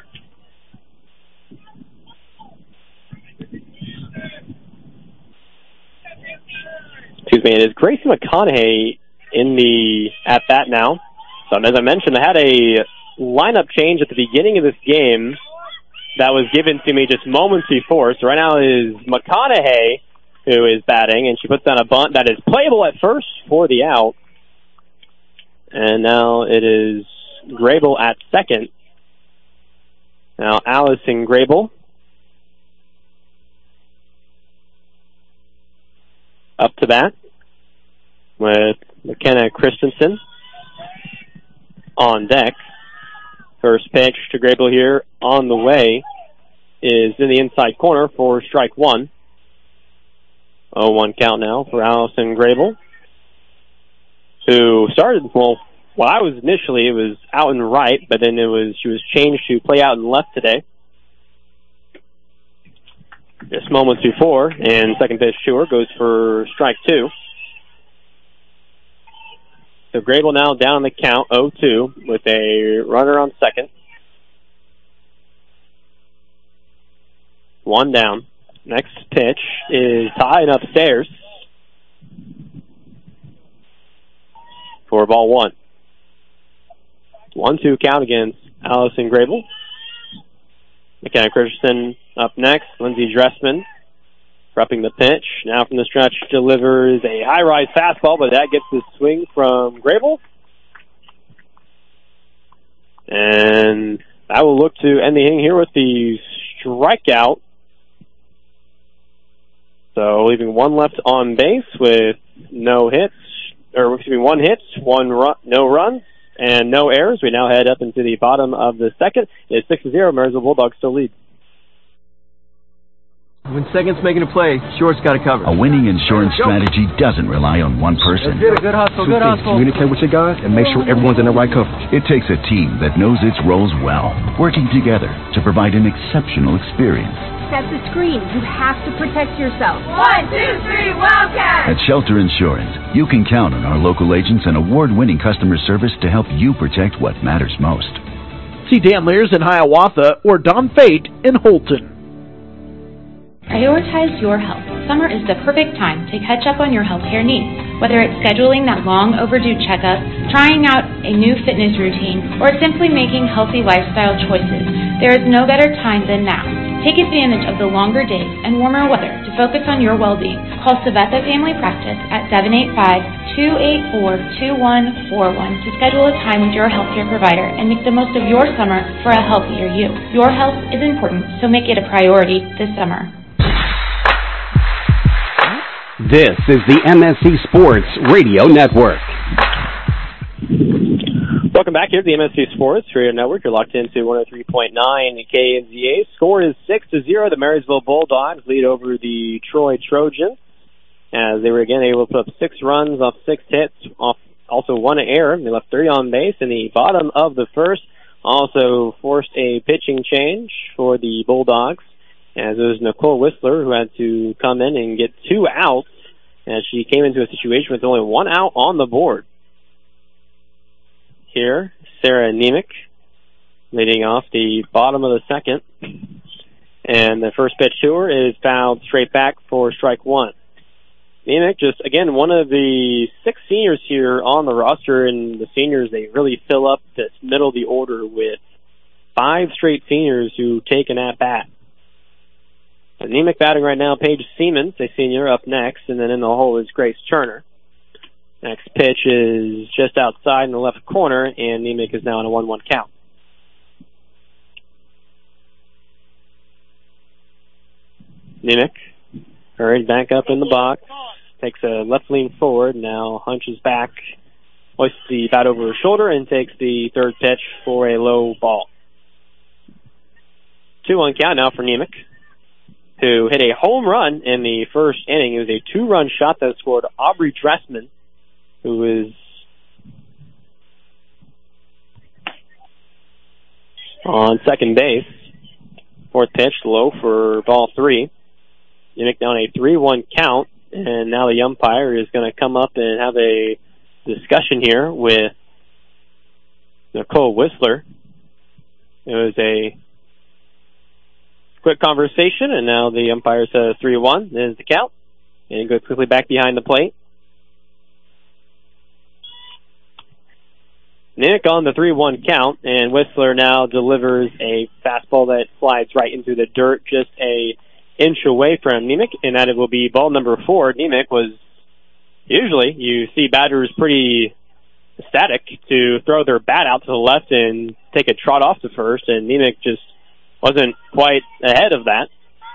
B: Excuse me, it is Gracie McConaughey in the at-bat now. So as I mentioned, I had a lineup change at the beginning of this game that was given to me just moments before. So right now is McConaughey who is batting, and she puts down a bunt that is playable at first for the out. And now it is Grable at second. Now Allison Grable up to bat with McKenna Christensen on deck. First pitch to Grable here on the way is in the inside corner for strike one. 0-1 count now for Allison Grable, who started, well, I was initially, it was out and right, but then she was changed to play out and left today. Just moments before, and second pitch to her goes for strike two. So Grable now down the count, 0-2, with a runner on second. One down. Next pitch is high and upstairs for ball one. 1-2 count against Allison Grable. McKenna Christensen up next. Lindsey Dressman prepping the pitch. Now from the stretch delivers a high-rise fastball, but that gets the swing from Grable. And I will look to end the inning here with the strikeout. So leaving one left on base with no hits, or excuse me, one hit, no runs, and no errors. We now head up into the bottom of the second. It's 6-0. Marysville Bulldogs still lead.
Q: When second's making a play, short's got to cover.
A: A winning insurance strategy doesn't rely on one person.
Q: Good hustle, good hustle.
R: Communicate with your guys and make sure everyone's in the right coverage.
A: It takes a team that knows its roles well, working together to provide an exceptional experience.
S: Set the screen. You have to protect yourself.
T: 1, 2, 3, Wildcat!
A: At Shelter Insurance, you can count on our local agents and award-winning customer service to help you protect what matters most.
E: See Dan Lears in Hiawatha or Don Fate in Holton.
C: Prioritize your health. Summer is the perfect time to catch up on your healthcare needs. Whether it's scheduling that long overdue checkup, trying out a new fitness routine, or simply making healthy lifestyle choices, there is no better time than now. Take advantage of the longer days and warmer weather to focus on your well-being. Call Savetta Family Practice at 785-284-2141 to schedule a time with your healthcare provider and make the most of your summer for a healthier you. Your health is important, so make it a priority this summer.
I: This is the MSC Sports Radio Network.
B: Welcome back here to the MSC Sports Radio Network. You're locked into 103.9 KNZA. Score is 6-0. The Marysville Bulldogs lead over the Troy Trojans, as they were again able to put up 6 runs off 6 hits, off also 1 error. They left 3 on base in the bottom of the first. Also forced a pitching change for the Bulldogs, as it was Nicole Whistler who had to come in and get 2 outs, as she came into a situation with only 1 out on the board. Here, Sarah Nemec leading off the bottom of the second. And the first pitch to her is fouled straight back for strike one. Nemec, just, again, one of the 6 seniors here on the roster, and the seniors, they really fill up this middle of the order with 5 straight seniors who take an at-bat. Nemec batting right now, Paige Siemens, a senior, up next, and then in the hole is Grace Turner. Next pitch is just outside in the left corner, and Nemec is now on a 1-1 count. Nemec hurried back up in the box, takes a left lean forward, now hunches back, hoists the bat over her shoulder, and takes the third pitch for a low ball. 2-1 count now for Nemec, who hit a home run in the first inning. It was a 2-run shot that scored Aubrey Dressman, who is on second base. Fourth pitch, low for ball 3. Nemec down a 3-1 count, and now the umpire is going to come up and have a discussion here with Nicole Whistler. It was a quick conversation, and now the umpire says 3-1 is the count, and goes quickly back behind the plate. Nemec on the 3-1 count, and Whistler now delivers a fastball that slides right into the dirt, just a inch away from Nemec, and that it will be ball number 4. Nemec was, usually you see batters pretty ecstatic to throw their bat out to the left and take a trot off to first, and Nemec just wasn't quite ahead of that.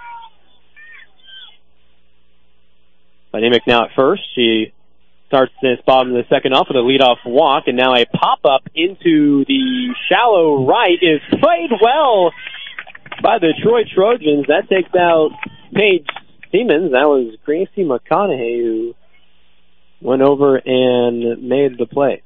B: But Nemec now at first. She starts this bottom of the second off with a leadoff walk, and now a pop-up into the shallow right is played well by the Troy Trojans. That takes out Paige Siemens. That was Gracie McConaughey who went over and made the play.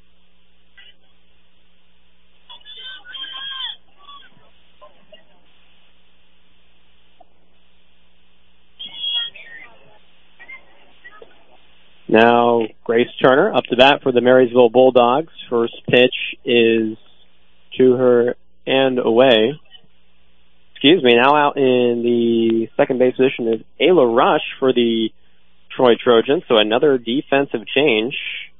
B: Now, Grace Turner up to bat for the Marysville Bulldogs. First pitch is to her and away. Now out in the second base position is Ayla Rush for the Troy Trojans, so another defensive change.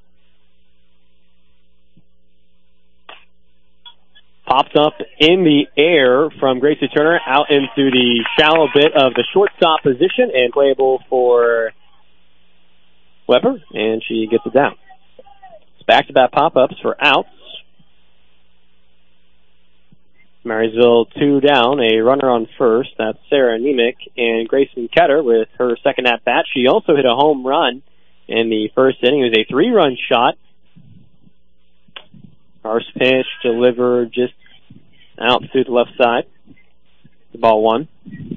B: Pops up in the air from Gracie Turner out into the shallow bit of the shortstop position and playable for Weber, and she gets it down. It's back-to-back pop-ups for outs. Marysville 2 down, a runner on first. That's Sarah Nemec, and Grayson Ketter with her second at-bat. She also hit a home run in the first inning. It was a 3-run shot. First pitch delivered just out to the left side. The ball 1.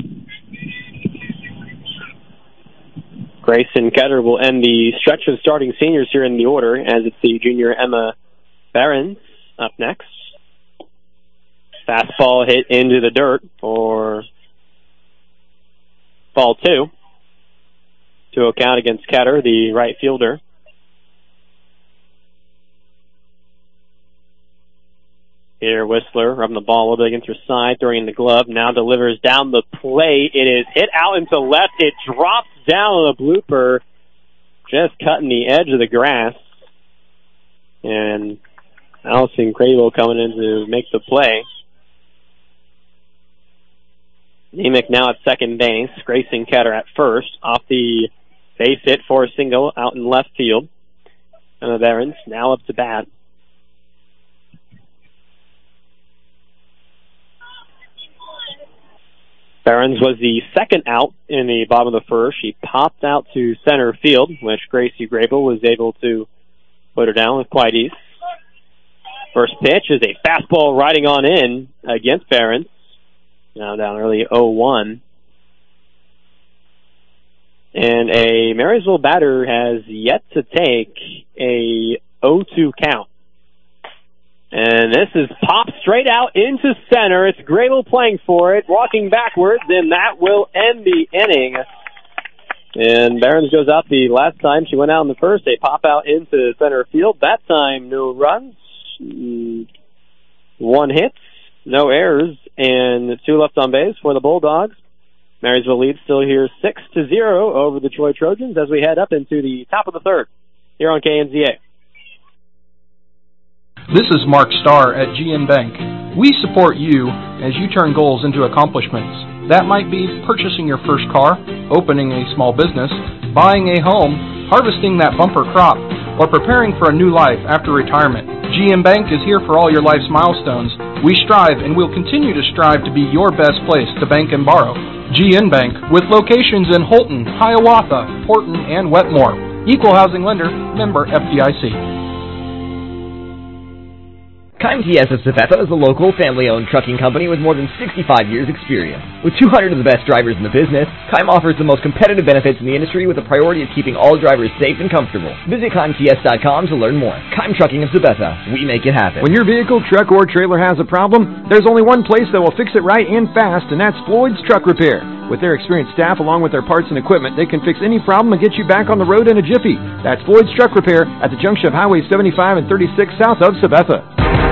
B: Grayson Ketter will end the stretch of starting seniors here in the order, as it's the junior Emma Behrens up next. Fastball hit into the dirt for ball 2. 2-0 count against Ketter, the right fielder. Here, Whistler rubbing the ball a little bit against her side, throwing in the glove, now delivers down the plate. It is hit out into left. It drops down on a blooper, just cutting the edge of the grass. And Allison Crable coming in to make the play. Nemec now at second base. Grayson Ketter at first. Off the base hit for a single out in left field. Emma Behrens now up to bat. Behrens was the second out in the bottom of the first. She popped out to center field, which Gracie Grable was able to put her down with quite ease. First pitch is a fastball riding on in against Behrens. Now down early 0-1. And a Marysville batter has yet to take a 0-2 count. And this is popped straight out into center. It's Grable playing for it, walking backwards, and that will end the inning. And Behrens goes out the last time she went out in the first. They pop out into center field. That time, no runs, 1 hit, no errors, and 2 left on base for the Bulldogs. Marysville leads still here 6-0 over the Troy Trojans as we head up into the top of the third here on KNZA.
U: This is Mark Starr at GN Bank. We support you as you turn goals into accomplishments. That might be purchasing your first car, opening a small business, buying a home, harvesting that bumper crop, or preparing for a new life after retirement. GM Bank is here for all your life's milestones. We strive and will continue to strive to be your best place to bank and borrow. GN Bank, with locations in Holton, Hiawatha, Horton, and Wetmore. Equal housing lender, member FDIC.
G: Keim TS of Sabetha is a local, family-owned trucking company with more than 65 years' experience. With 200 of the best drivers in the business, Keim offers the most competitive benefits in the industry with a priority of keeping all drivers safe and comfortable. Visit KeimTS.com to learn more. Keim Trucking of Sabetha. We make it happen.
H: When your vehicle, truck, or trailer has a problem, there's only one place that will fix it right and fast, and that's Floyd's Truck Repair. With their experienced staff along with their parts and equipment, they can fix any problem and get you back on the road in a jiffy. That's Floyd's Truck Repair at the junction of Highway 75 and 36 south of Sabetha.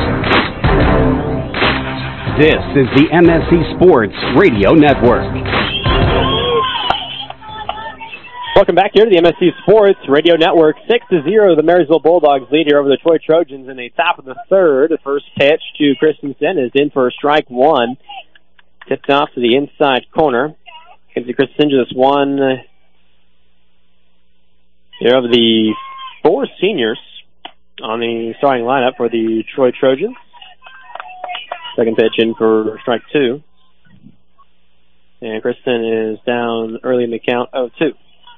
I: This is the MSC Sports Radio Network.
B: Welcome back here to the MSC Sports Radio Network. 6-0, the Marysville Bulldogs lead here over the Troy Trojans in the top of the third. The first pitch to Christensen is in for strike one. Tipped off to the inside corner. Gives Christensen just one here of the four seniors on the starting lineup for the Troy Trojans. Second pitch in for strike two. And Kristen is down early in the count of 2.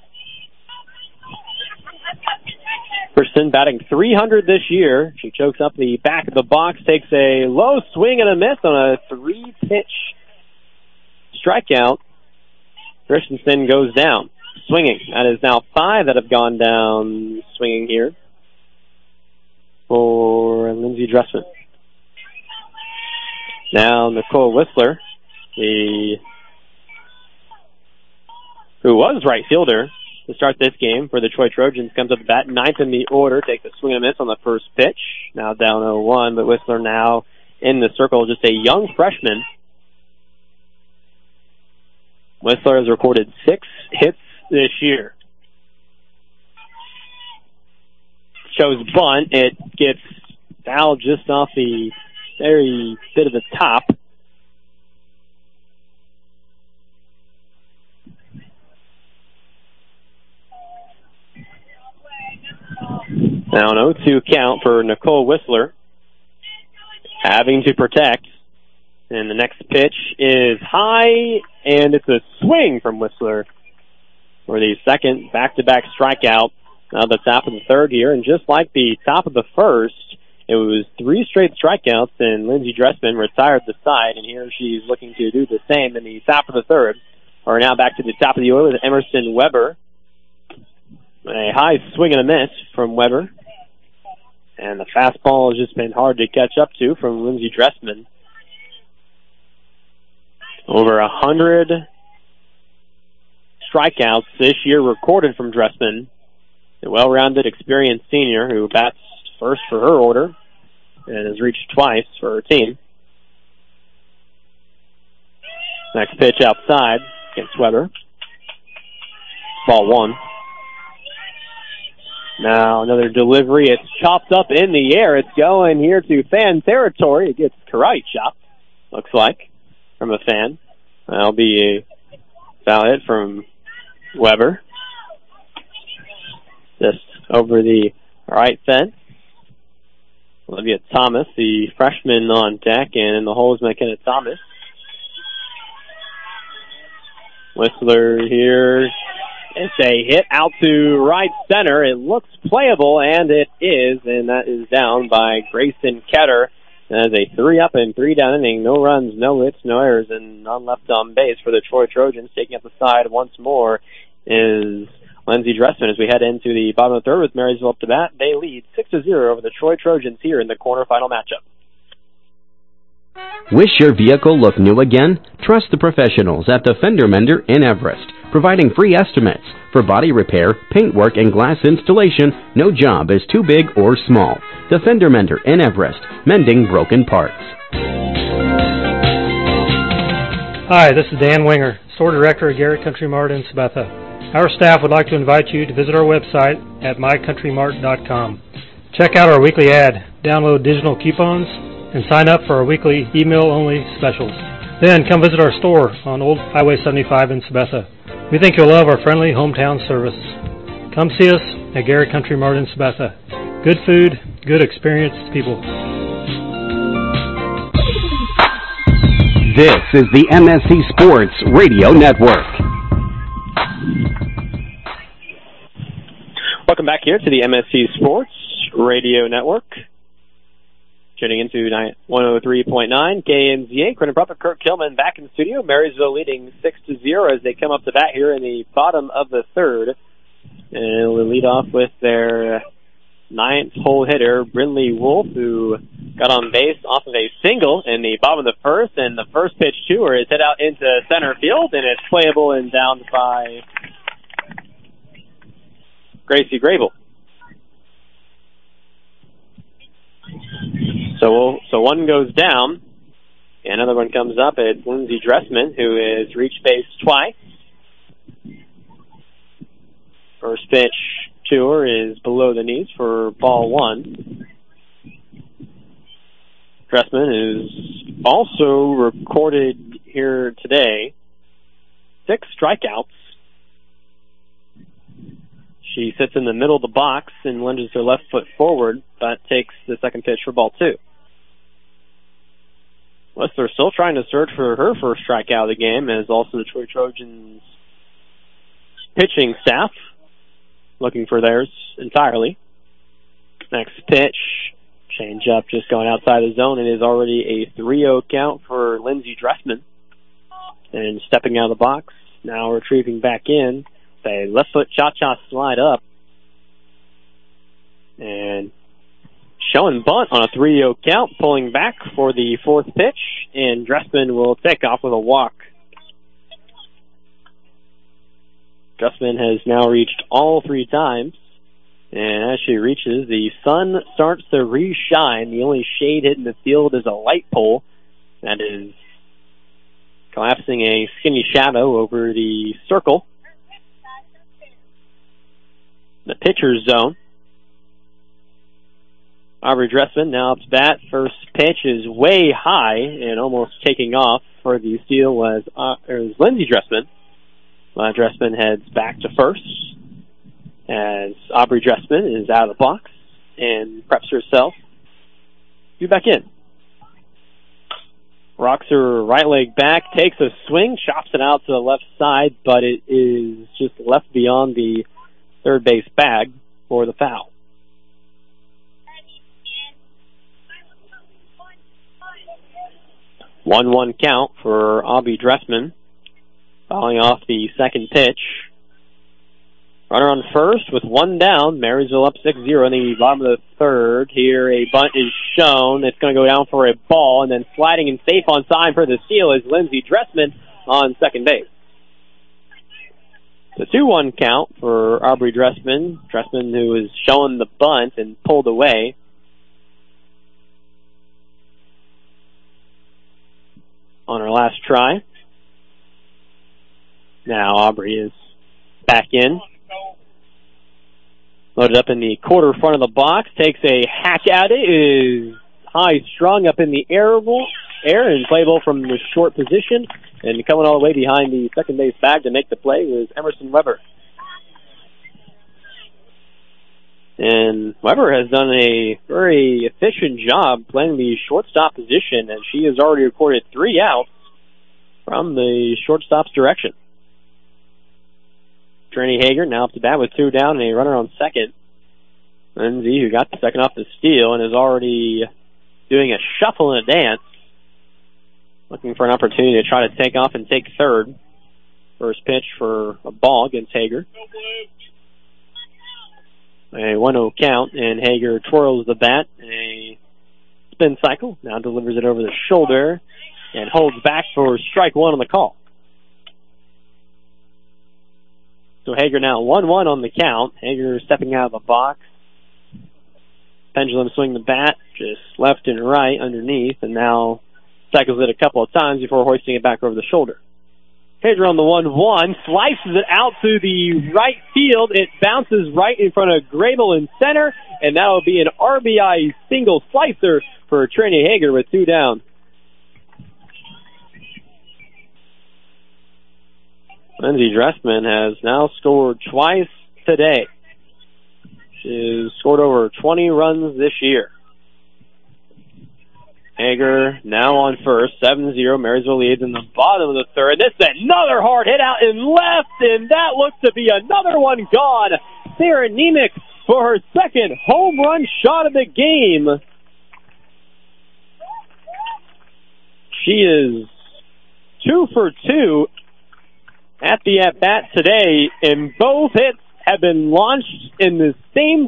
B: Kristen batting .300 this year. She chokes up the back of the box, takes a low swing and a miss on a 3-pitch strikeout. Christensen goes down, swinging. That is now 5 that have gone down swinging here for Lindsey Dressman. Now Nicole Whistler, who was right fielder to start this game for the Troy Trojans, comes up to bat, 9th in the order, takes a swing and a miss on the first pitch. Now down 0-1, but Whistler now in the circle, just a young freshman. Whistler has recorded 6 hits this year. Shows bunt. It gets fouled just off the very bit of the top. Now an 0-2 count for Nicole Whistler. Having to protect. And the next pitch is high, and it's a swing from Whistler for the second back-to-back strikeout. Now the top of the third here, and just like the top of the first, it was 3 straight strikeouts, and Lindsey Dressman retired the side, and here she's looking to do the same in the top of the third. We're now back to the top of the order with Emerson Weber. A high swing and a miss from Weber. And the fastball has just been hard to catch up to from Lindsey Dressman. Over 100 strikeouts this year recorded from Dressman. A well-rounded, experienced senior who bats first for her order and has reached twice for her team. Next pitch outside against Weber. Ball 1. Now another delivery. It's chopped up in the air. It's going here to fan territory. It gets karate chopped, looks like, from a fan. That'll be a foul hit from Weber. Just over the right fence. Olivia Thomas, the freshman, on deck, and in the hole is McKenna Thomas. Whistler here. It's a hit out to right center. It looks playable, and it is, and that is down by Grayson Ketter. That is a 3-up and 3-down inning. No runs, no hits, no errors, and none left on base for the Troy Trojans. Taking up the side once more is Lindsey Dressman as we head into the bottom of the third with Marysville up to bat. They lead 6-0 over the Troy Trojans here in the quarterfinal matchup.
I: Wish your vehicle looked new again? Trust the professionals at the Fender Mender in Everest, providing free estimates for body repair, paintwork, and glass installation. No job is too big or small. The Fender Mender in Everest, mending broken parts.
J: Hi, this is Dan Winger, Store Director at Garrett Country Mart in Sabetha. Our staff would like to invite you to visit our website at mycountrymart.com. Check out our weekly ad, download digital coupons, and sign up for our weekly email-only specials. Then come visit our store on Old Highway 75 in Sabetha. We think you'll love our friendly hometown service. Come see us at Garrett Country Mart in Sabetha. Good food, good experienced people.
A: This is the MSC Sports Radio Network.
B: Welcome back here to the MSC Sports Radio Network. Tuning into 103.9 KNZA. Quinn Prophet, Kirk Kilman back in the studio. Marysville leading 6-0 as they come up to bat here in the bottom of the third. And we'll lead off with their ninth hole hitter, Brindley Wolf, who got on base off of a single in the bottom of the first, and the first pitch to her is hit out into center field, and it's playable and down by Gracie Grable. So one goes down, and another one comes up. It's Lindsey Dressman, who has reached base twice. First pitch to her is below the knees for ball one. Dressman is also recorded here today 6 strikeouts. She sits in the middle of the box and lunges her left foot forward, but takes the second pitch for ball two. Whistler still trying to search for her first strikeout of the game, as also the Troy Trojans pitching staff looking for theirs entirely. Next pitch, change up, just going outside the zone. It is already a 3-0 count for Lindsey Dressman. And stepping out of the box, now retrieving back in. A left foot cha-cha slide up. And showing bunt on a 3-0 count, pulling back for the fourth pitch. And Dressman will take off with a walk. Dressman has now reached all 3 times. And as she reaches, the sun starts to re-shine. The only shade hitting the field is a light pole that is collapsing a skinny shadow over the circle. The pitcher's zone. Aubrey Dressman now up to bat. First pitch is way high and almost taking off. For the steal was Lindsey Dressman. Dressman heads back to first as Aubrey Dressman is out of the box and preps herself to back in. Rocks her right leg back, takes a swing, chops it out to the left side, but it is just left beyond the third base bag for the foul. One count for Aubrey Dressman. Fouling off the second pitch. Runner on first with one down. Marysville up 6-0 in the bottom of the third. Here a bunt is shown. It's going to go down for a ball, and then sliding and safe on time for the steal is Lindsey Dressman on second base. The 2-1 count for Aubrey Dressman. Dressman, who is showing the bunt and pulled away. On her last try. Now Aubrey is back in. Loaded up in the quarter front of the box. Takes a hack at it. Is high strung up in the air and playable from the short position. And coming all the way behind the second base bag to make the play was Emerson Weber. And Weber has done a very efficient job playing the shortstop position, and she has already recorded 3 outs from the shortstop's direction. Trini Hager now up to bat with 2 down and a runner on second. Lindsey, who got the second off the steal and is already doing a shuffle and a dance, looking for an opportunity to try to take off and take third. First pitch for a ball against Hager. A 1-0 count, and Hager twirls the bat. A spin cycle. Now delivers it over the shoulder and holds back for strike one on the call. So Hager now 1-1 on the count. Hager stepping out of the box. Pendulum swing the bat just left and right underneath, and now cycles it a couple of times before hoisting it back over the shoulder. Hager on the 1-1, slices it out to the right field. It bounces right in front of Grable in center, and that will be an RBI single slicer for Trini Hager with 2 down. Lindsay Dressman has now scored twice today. She's scored over 20 runs this year. Hager now on first, 7-0. Marysville leads in the bottom of the third. This is another hard hit out in left, and that looks to be another one gone. Sarah Nemec for her second home run shot of the game. She is 2 for 2 at the at-bat today, and both hits have been launched in the same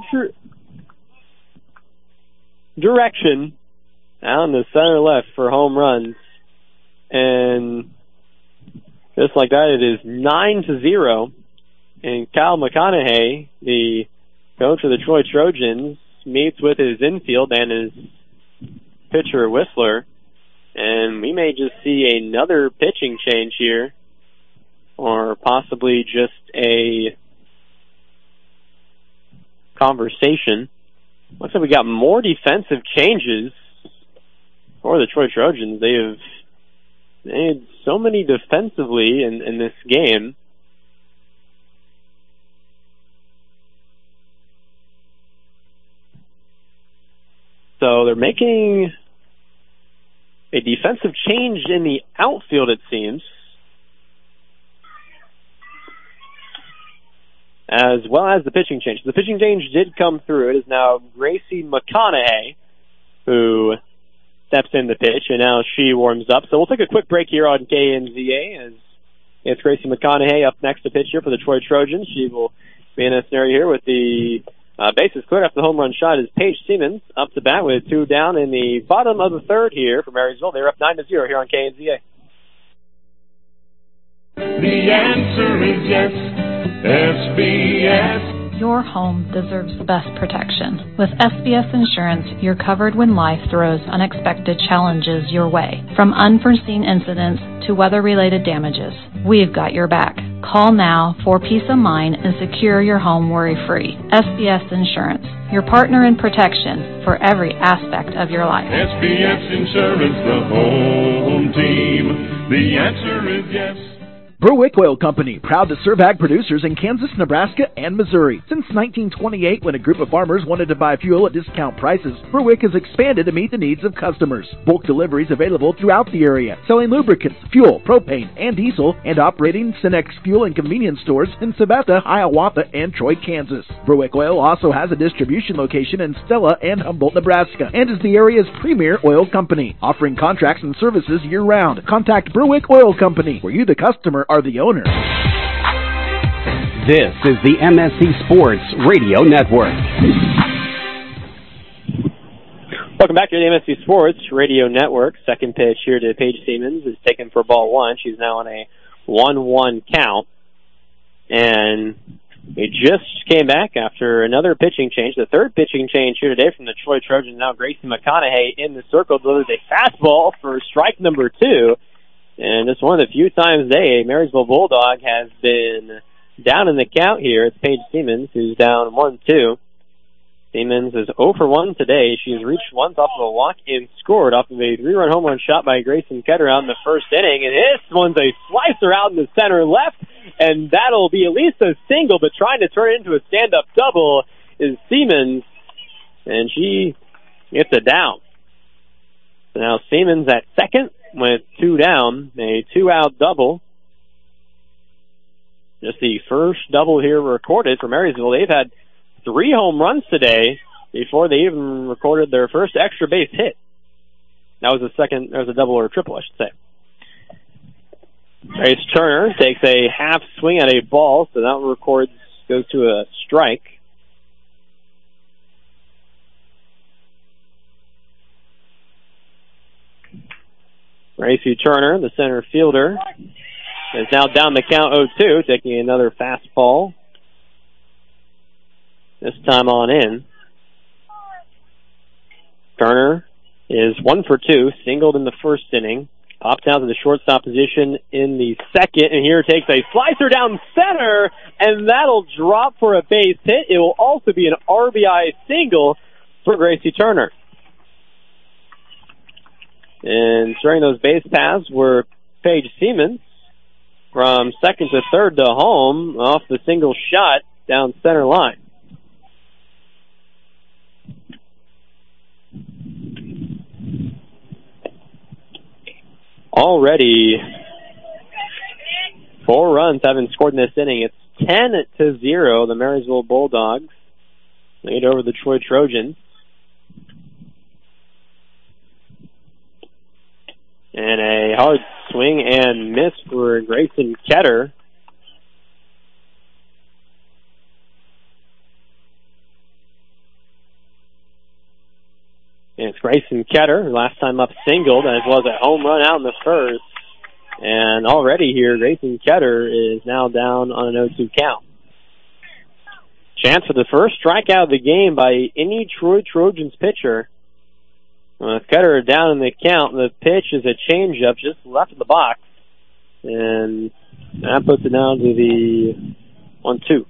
B: direction, down the center left for home runs. And just like that, it is 9-0. And Kyle McConaughey, the coach of the Troy Trojans, meets with his infield and his pitcher Whistler. And we may just see another pitching change here, or possibly just a conversation. Looks like we got more defensive changes for the Troy Trojans. They have made so many defensively in this game. So they're making a defensive change in the outfield, it seems, as well as the pitching change. The pitching change did come through. It is now Gracie McConaughey who steps in the pitch, and now she warms up. So we'll take a quick break here on KNZA as it's Gracie McConaughey up next to pitch here for the Troy Trojans. She will be in a scenario here with the bases cleared after the home run shot is Paige Siemens up to bat with 2 down in the bottom of the third here for Marysville. They're up 9-0 here on KNZA.
K: The answer is yes, SBS.
L: Your home deserves the best protection. With SBS Insurance, you're covered when life throws unexpected challenges your way. From unforeseen incidents to weather-related damages, we've got your back. Call now for peace of mind and secure your home worry-free. SBS Insurance, your partner in protection for every aspect of your life.
K: SBS Insurance, the home team. The answer is yes.
E: Berwick Oil Company, proud to serve ag producers in Kansas, Nebraska, and Missouri. Since 1928, when a group of farmers wanted to buy fuel at discount prices, Berwick has expanded to meet the needs of customers. Bulk deliveries available throughout the area, selling lubricants, fuel, propane, and diesel, and operating Cenex fuel and convenience stores in Sabetha, Hiawatha, and Troy, Kansas. Berwick Oil also has a distribution location in Stella and Humboldt, Nebraska, and is the area's premier oil company, offering contracts and services year-round. Contact Berwick Oil Company, where you, the customer, are the owner.
I: This is the MSC Sports Radio Network.
B: Welcome back to the MSC Sports Radio Network. Second pitch here to Paige Siemens is taken for ball 1. She's now on a 1-1 count. And we just came back after another pitching change. The third pitching change here today from the Troy Trojans. Now Gracie McConaughey in the circle delivers a fastball for strike number 2. And it's one of the few times today a Marysville Bulldog has been down in the count here. It's Paige Siemens who's down 1-2. Siemens is 0 for 1 today. She's reached once off of a walk and scored off of a 3-run home run shot by Grayson Ketter out in the first inning. And this one's a slicer out in the center left, and that'll be at least a single, but trying to turn it into a stand-up double is Siemens, and she gets it down. So now Siemens at second with 2 down, a 2-out double. Just the first double here recorded for Marysville. They've had 3 home runs today before they even recorded their first extra base hit. That was a double or a triple, I should say. Grace Turner takes a half swing at a ball, so that goes to a strike. Gracie Turner, the center fielder, is now down the count 0-2, taking another fastball. This time on in. Turner is 1 for 2, singled in the first inning. Pops out to the shortstop position in the second, and here takes a slicer down center, and that'll drop for a base hit. It will also be an RBI single for Gracie Turner. And sharing those base paths were Paige Siemens from second to third to home off the single shot down center line. Already 4 runs have been scored in this inning. It's 10-0. The Marysville Bulldogs lead over the Troy Trojans. And a hard swing and miss for Grayson Ketter. And it's Grayson Ketter, last time up singled, as was a home run out in the first. And already here, Grayson Ketter is now down on an 0-2 count. Chance for the first strikeout of the game by any Troy Trojans pitcher. With Ketter down in the count, the pitch is a changeup just left of the box. And that puts it down to the 1-2.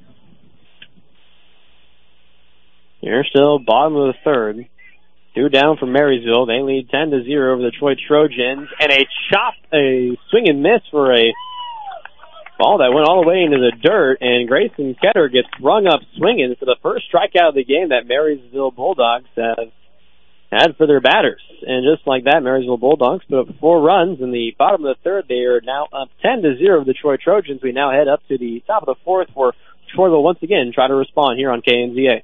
B: Here still, bottom of the third. 2 down for Marysville. They lead 10-0 over the Troy Trojans. And a swing and miss for a ball that went all the way into the dirt. And Grayson Ketter gets rung up swinging for the first strikeout of the game that Marysville Bulldogs have had for their batters. And just like that, Marysville Bulldogs put up 4 runs in the bottom of the third. They are now up 10-0 over the Troy Trojans. We now head up to the top of the fourth, where Troy will once again try to respond here on KNZA.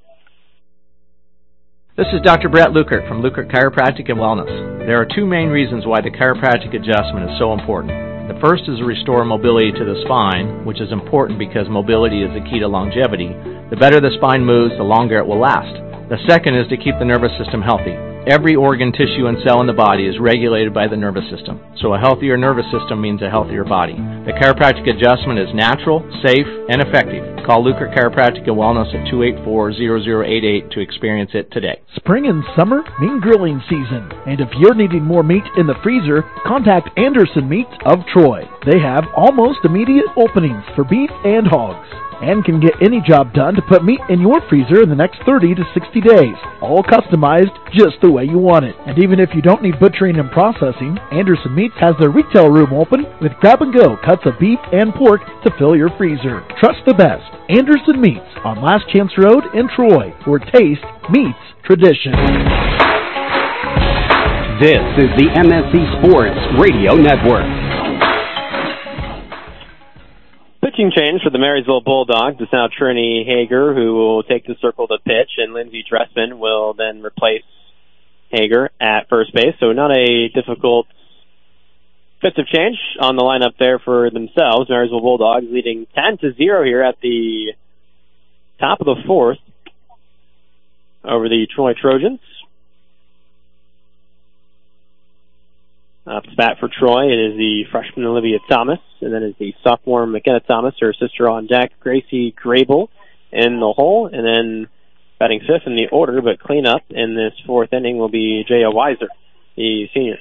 F: This is Dr. Brett Lukert from Lukert Chiropractic and Wellness. There are 2 main reasons why the chiropractic adjustment is so important. The first is to restore mobility to the spine, which is important because mobility is the key to longevity. The better the spine moves, the longer it will last. The second is to keep the nervous system healthy. Every organ, tissue, and cell in the body is regulated by the nervous system. So a healthier nervous system means a healthier body. The chiropractic adjustment is natural, safe, and effective. Call Lukert Chiropractic and Wellness at 284-0088 to experience it today.
E: Spring and summer mean grilling season. And if you're needing more meat in the freezer, contact Anderson Meats of Troy. They have almost immediate openings for beef and hogs, and can get any job done to put meat in your freezer in the next 30 to 60 days, all customized just the way you want it. And even if you don't need butchering and processing, Anderson Meats has their retail room open with grab-and-go cuts of beef and pork to fill your freezer. Trust the best, Anderson Meats on Last Chance Road in Troy, where taste meets tradition.
I: This is the MSC Sports Radio Network.
B: Pitching change for the Marysville Bulldogs. It's now Trini Hager who will take the circle to pitch, and Lindsey Dressman will then replace Hager at first base. So not a difficult fifth of change on the lineup there for themselves. Marysville Bulldogs leading 10-0 here at the top of the fourth over the Troy Trojans. Up to bat for Troy, it is the freshman Olivia Thomas, and then is the sophomore McKenna Thomas, her sister on deck, Gracie Grable in the hole, and then batting fifth in the order, but clean up in this fourth inning will be Jaya Weiser, the senior.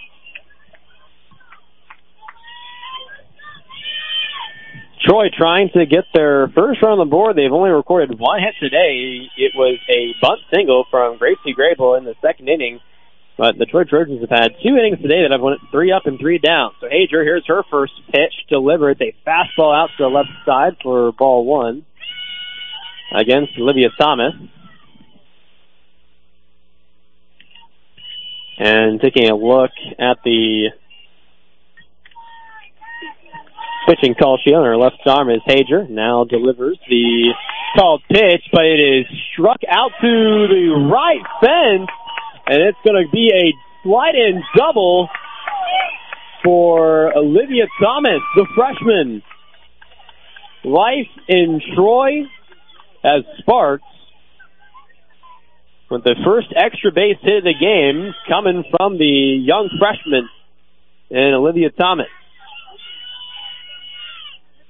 B: Troy trying to get their first run on the board. They've only recorded 1 hit today. It was a bunt single from Gracie Grable in the second inning. But the Troy Trojans have had 2 innings today that have went 3 up and 3 down. So Hager, here's her first pitch delivered. A fastball out to the left side for ball 1 against Olivia Thomas. And taking a look at the pitching call sheet on her left arm is Hager. Now delivers the called pitch, but it is struck out to the right fence. And it's going to be a slide-in double for Olivia Thomas, the freshman. Life in Troy has sparked with the first extra base hit of the game coming from the young freshman in Olivia Thomas.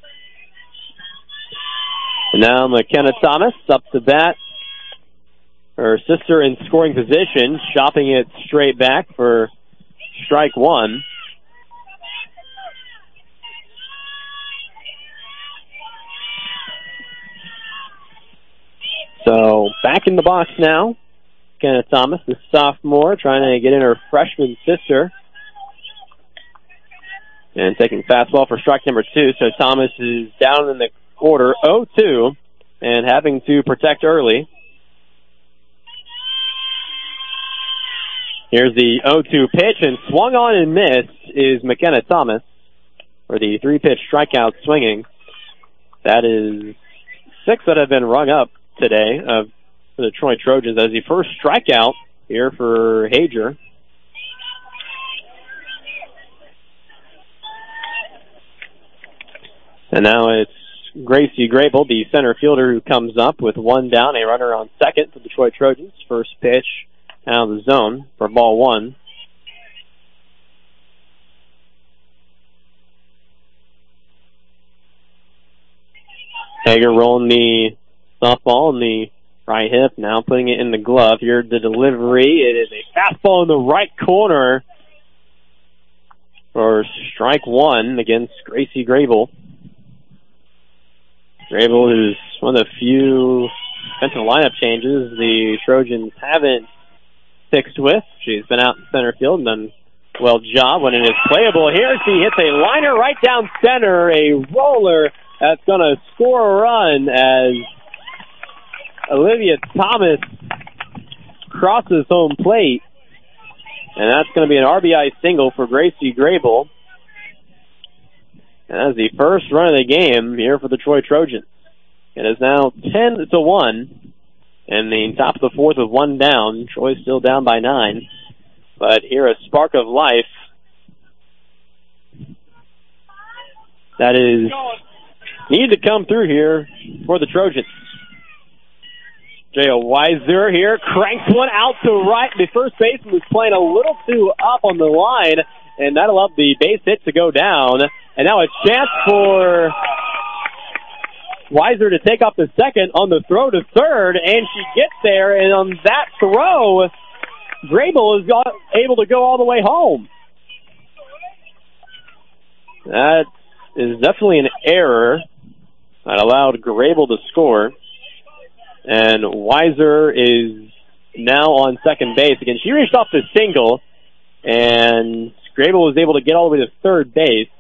B: And now McKenna Thomas up to bat her sister in scoring position, chopping it straight back for strike one. So back in the box now. Kenneth Thomas, the sophomore, trying to get in her freshman sister. And taking fastball for strike number 2. So Thomas is down in the order 0-2 and having to protect early. Here's the 0-2 pitch, and swung on and missed is McKenna Thomas for the 3-pitch strikeout swinging. That is 6 that have been rung up today for the Troy Trojans as the first strikeout here for Hager. And now it's Gracie Grable, the center fielder, who comes up with one down, a runner on second for the Troy Trojans. First pitch out of the zone for ball one. Hager rolling the softball in the right hip, now putting it in the glove. Here's the delivery. It is a fastball in the right corner for strike one against Gracie Grable. Grable, who's one of the few potential lineup changes the Trojans haven't fixed with. She's been out in center field and done well job when it is playable. Here she hits a liner right down center, a roller that's going to score a run as Olivia Thomas crosses home plate. And that's going to be an RBI single for Gracie Grable. And that's the first run of the game here for the Troy Trojans. It is now 10-1. And the top of the fourth with one down. Troy's still down by 9. But here a spark of life that is needed to come through here for the Trojans. J.O. Weiser here cranks one out to right. The first baseman was playing a little too up on the line, and that allowed the base hit to go down. And now a chance for Weiser to take off the second on the throw to third, and she gets there, and on that throw, Grable is able to go all the way home. That is definitely an error that allowed Grable to score. And Weiser is now on second base. Again, she reached off the single, and Grable was able to get all the way to third base.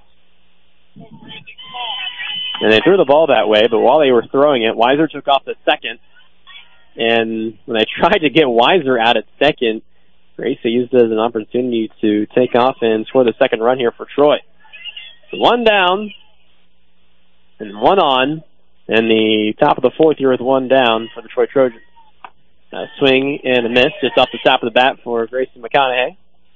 B: And they threw the ball that way, but while they were throwing it, Weiser took off the second. And when they tried to get Weiser out at second, Gracie used it as an opportunity to take off and score the second run here for Troy. So one down and one on. And the top of the fourth here with one down for the Troy Trojans. A swing and a miss just off the top of the bat for Gracie McConaughey.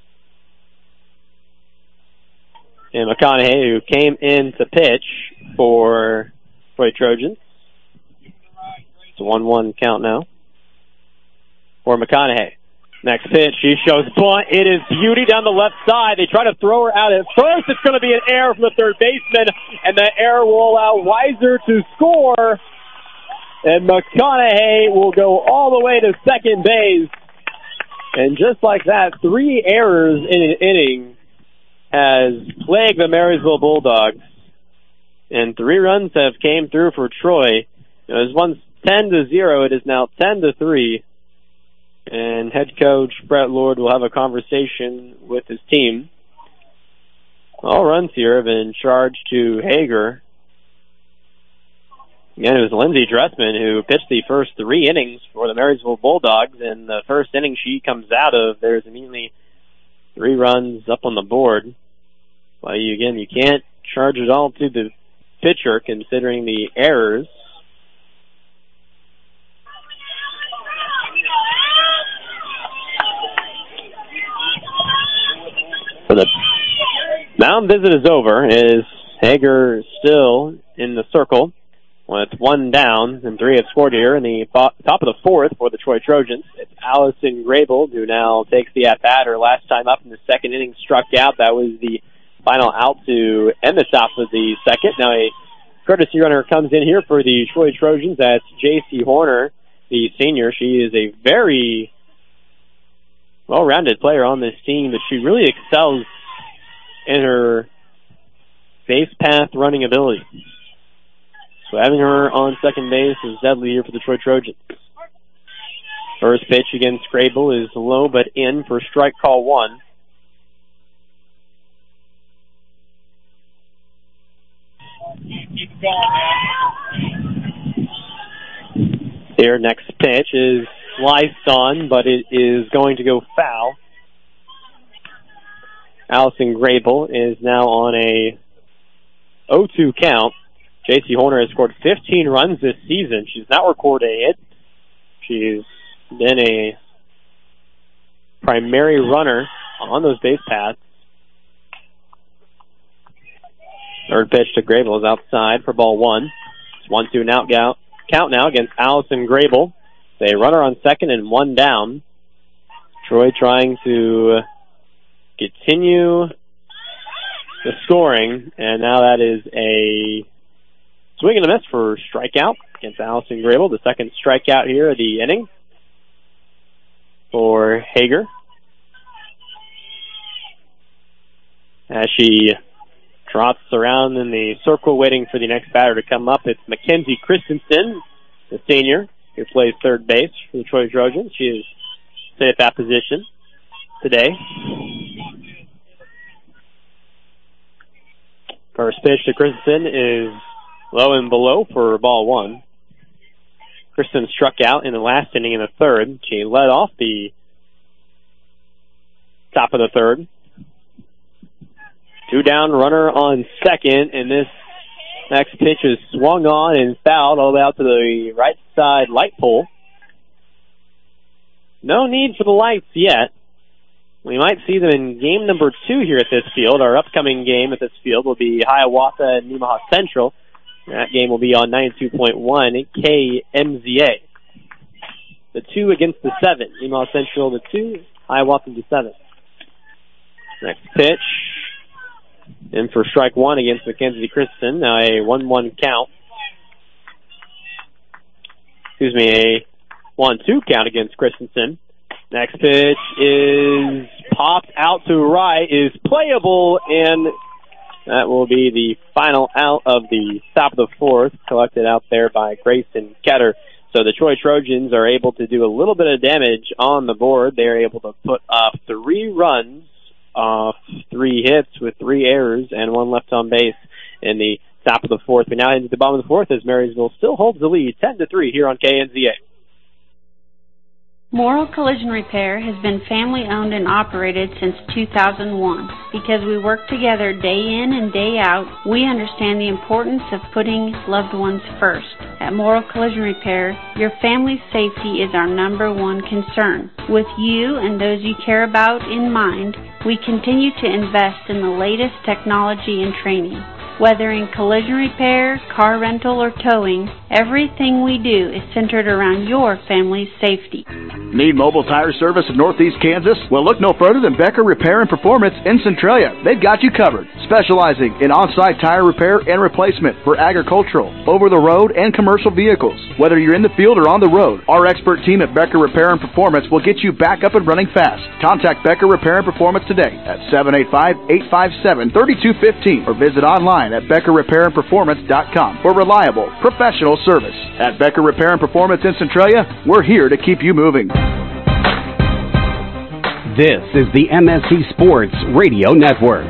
B: And McConaughey, who came in to pitch for Troy Trojans. It's a 1-1 count now for McConaughey. Next pitch, she shows bunt. It is beauty down the left side. They try to throw her out at first. It's going to be an error from the third baseman, and the error will allow Weiser to score. And McConaughey will go all the way to second base. And just like that, 3 errors in an inning has plagued the Marysville Bulldogs. And 3 runs have came through for Troy. It was once 10-0. It is now 10-3. And head coach Brett Lord will have a conversation with his team. All runs here have been charged to Hager. Again, it was Lindsey Dressman who pitched the first 3 innings for the Marysville Bulldogs. And the first inning she comes out of, there's immediately 3 runs up on the board. Well, you can't charge it all to the pitcher considering the errors. So the mound visit is over. Is Hager still in the circle with 1 down, and 3 have scored here in the top of the fourth for the Troy Trojans. It's Allison Grable who now takes the at-bat. Her last time up in the second inning struck out. That was the final out to end the top of the second. Now a courtesy runner comes in here for the Troy Trojans. That's J.C. Horner, the senior. She is a very well-rounded player on this team, but she really excels in her base path running ability. So having her on second base is deadly here for the Troy Trojans. First pitch against Grable is low but in for strike call 1. Their next pitch is sliced on, but it is going to go foul. Allison Grable is now on a 0-2 count. J.C. Horner has scored 15 runs this season. She's not recorded a hit. She's been a primary runner on those base paths. Third pitch to Grable is outside for ball 1. It's 1-2 now count now against Allison Grable. They runner on second and 1 down. Troy trying to continue the scoring, and now that is a swing and a miss for strikeout against Allison Grable. The second strikeout here of the inning for Hager. As she trots around in the circle waiting for the next batter to come up, it's Mackenzie Christensen, the senior, who plays third base for the Troy Trojans. She is stayed at that position today. First pitch to Christensen is low and below for ball 1. Kristen struck out in the last inning in the third. She led off the top of the third. 2 down, runner on second, and this next pitch is swung on and fouled all the way out to the right side light pole. No need for the lights yet. We might see them in game number 2 here at this field. Our upcoming game at this field will be Hiawatha and Nemaha Central. That game will be on 92.1 KMZA. The 2 against the 7. Nemaha Central the 2, Hiawatha the 7. Next pitch. In for strike 1 against Mackenzie Christensen. Now a 1-1 count. Excuse me, a 1-2 count against Christensen. Next pitch is popped out to right, is playable, and that will be the final out of the top of the fourth, collected out there by Grayson Ketter. So the Troy Trojans are able to do a little bit of damage on the board. They're able to put up 3 runs off 3 hits with 3 errors and 1 left on base in the top of the fourth. We now head to the bottom of the fourth as Marysville still holds the lead 10-3 here on KNZA.
M: Morrill Collision Repair has been family-owned and operated since 2001. Because we work together day in and day out, we understand the importance of putting loved ones first. At Morrill Collision Repair, your family's safety is our #1 concern. With you and those you care about in mind, we continue to invest in the latest technology and training. Whether in collision repair, car rental, or towing, everything we do is centered around your family's safety.
E: Need mobile tire service in Northeast Kansas? Well, look no further than Becker Repair and Performance in Centralia. They've got you covered, specializing in on-site tire repair and replacement for agricultural, over-the-road, and commercial vehicles. Whether you're in the field or on the road, our expert team at Becker Repair and Performance will get you back up and running fast. Contact Becker Repair and Performance today at 785-857-3215 or visit online at BeckerRepairAndPerformance.com for reliable, professional service. At Becker Repair and Performance in Centralia, we're here to keep you moving.
I: This is the MSC Sports Radio Network.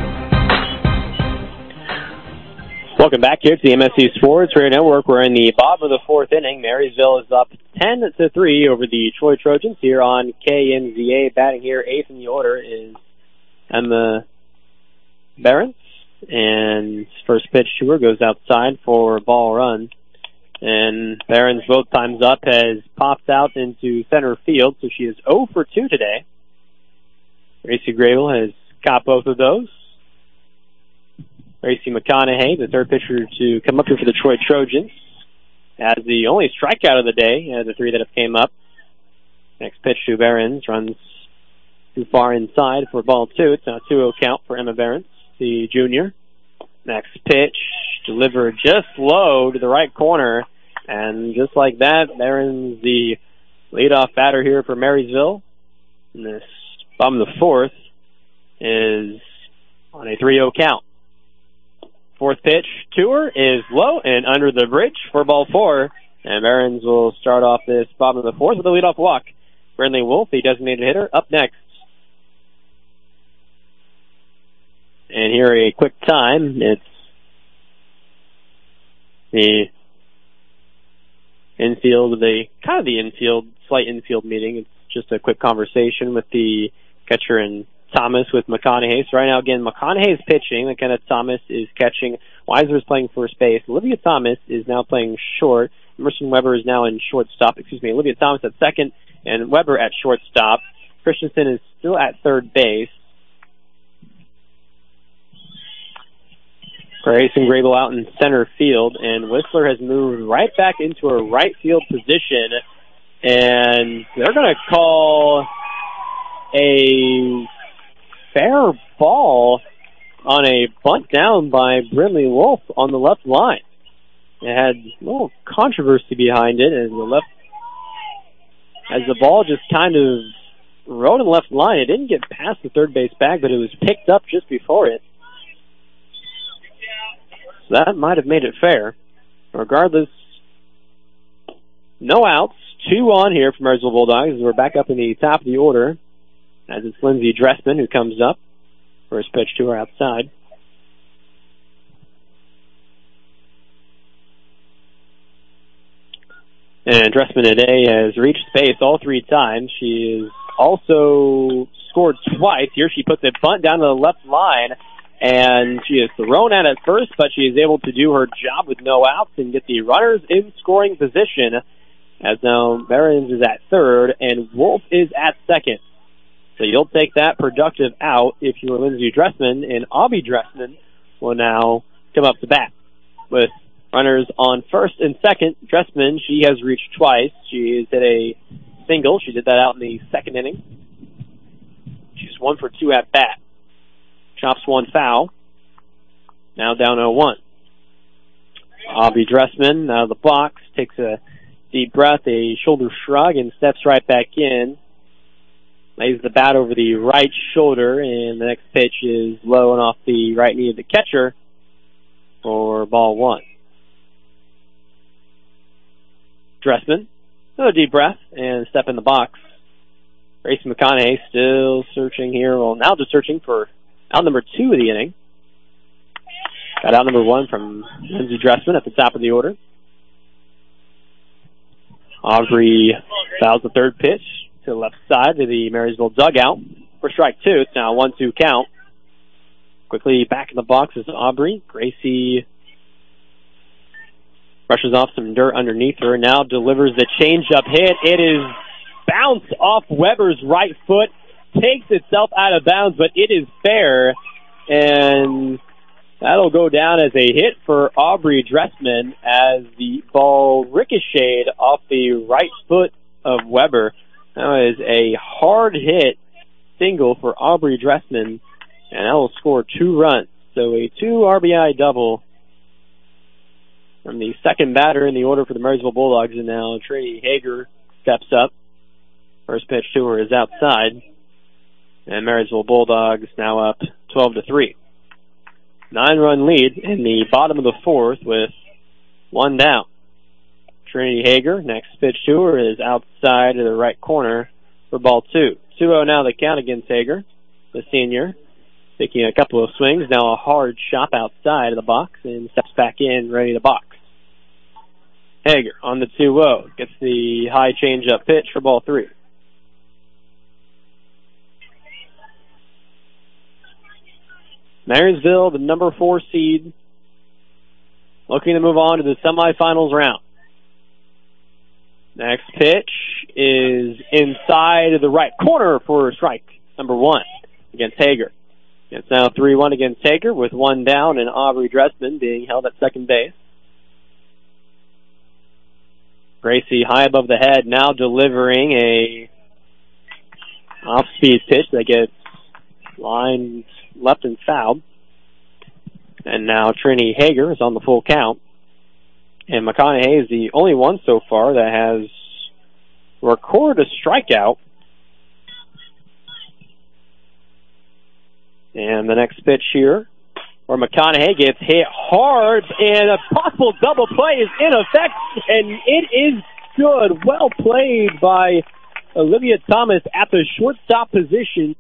B: Welcome back here to the MSC Sports Radio Network. We're in the bottom of the fourth inning. Marysville is up 10-3 over the Troy Trojans here on KNZA. Batting here, 8th in the order, is Emma Barron. And first pitch to her goes outside for a ball run. And Barron's both times up has popped out into center field, so she is 0 for 2 today. Gracie Grable has caught both of those. Gracie McConaughey, the third pitcher to come up here for the Troy Trojans, has the only strikeout of the day, the 3 that have came up. Next pitch to Barons, runs too far inside for ball 2. It's now a 2-0 count for Emma Barons, the junior. Next pitch, delivered just low to the right corner, And just like that, Barron's the leadoff batter here for Marysville. And this bottom of the fourth is on a 3-0 count. Fourth pitch to her is low and under the bridge for ball 4. And Barron's will start off this bottom of the fourth with a leadoff walk. Brentley Wolf, the designated hitter, up next. And here a quick time. It's the infield, slight infield meeting. It's just a quick conversation with the catcher and Thomas with McConaughey. So right now, again, McConaughey's pitching. McKenna Thomas is catching. Weiser is playing first base. Olivia Thomas is now playing short. Emerson Weber is now in shortstop. Olivia Thomas at second and Weber at shortstop. Christensen is still at third base. Grayson Grable out in center field, and Whistler has moved right back into a right field position, and they're going to call a fair ball on a bunt down by Brinley Wolf on the left line. It had a little controversy behind it, as the ball just kind of rode in the left line. It didn't get past the third base bag, but it was picked up just before it. So that might have made it fair. Regardless, no outs. 2 on here for Marysville Bulldogs. We're back up in the top of the order, as it's Lindsey Dressman who comes up. First pitch to her outside. And Dressman today has reached base all 3 times. She has also scored twice. Here she puts a bunt down to the left line, and she is thrown at first, but she is able to do her job with no outs and get the runners in scoring position, as now Barons is at third and Wolf is at second. So you'll take that productive out if you were Lindsey Dressman, and Abby Dressman will now come up to bat with runners on first and second. Dressman, she has reached twice. She has hit a single. She did that out in the second inning. She's 1 for 2 at bat. Chops one foul. Now down 0-1. Abby Dressman out of the box, takes a deep breath, a shoulder shrug, and steps right back in. Lays the bat over the right shoulder, and the next pitch is low and off the right knee of the catcher for ball 1. Dressman, another deep breath, and step in the box. Grayson McConaughey still searching here. Well, now just searching for out number 2 of the inning. Got out number 1 from Lindsey Dressman at the top of the order. Aubrey fouls the third pitch to the left side to the Marysville dugout for strike 2. It's now a 1-2 count. Quickly back in the box is Aubrey. Gracie brushes off some dirt underneath her. Now delivers the changeup hit. It is bounced off Weber's right foot. Takes itself out of bounds, but it is fair. And that'll go down as a hit for Aubrey Dressman as the ball ricocheted off the right foot of Weber. That is a hard hit single for Aubrey Dressman, and that will score 2 runs. So a 2 RBI double from the second batter in the order for the Marysville Bulldogs, and now Trinity Hager steps up. First pitch to her is outside, and Marysville Bulldogs now up 12-3. 9-run lead in the bottom of the fourth with 1 down. Trinity Hager, next pitch to her is outside to the right corner for ball 2. 2-0 now the count against Hager, the senior. Taking a couple of swings, now a hard chop outside of the box and steps back in, ready to box. Hager on the 2-0, gets the high change-up pitch for ball 3. Marysville, the number 4 seed, looking to move on to the semifinals round. Next pitch is inside of the right corner for strike number 1 against Hager. It's now 3-1 against Hager with 1 down and Aubrey Dressman being held at second base. Gracie high above the head, now delivering a off-speed pitch that gets lined left and fouled. And now Trinity Hager is on the full count. And McConaughey is the only one so far that has recorded a strikeout. And the next pitch here, where McConaughey gets hit hard, and a possible double play is in effect, and it is good. Well played by Olivia Thomas at the shortstop position.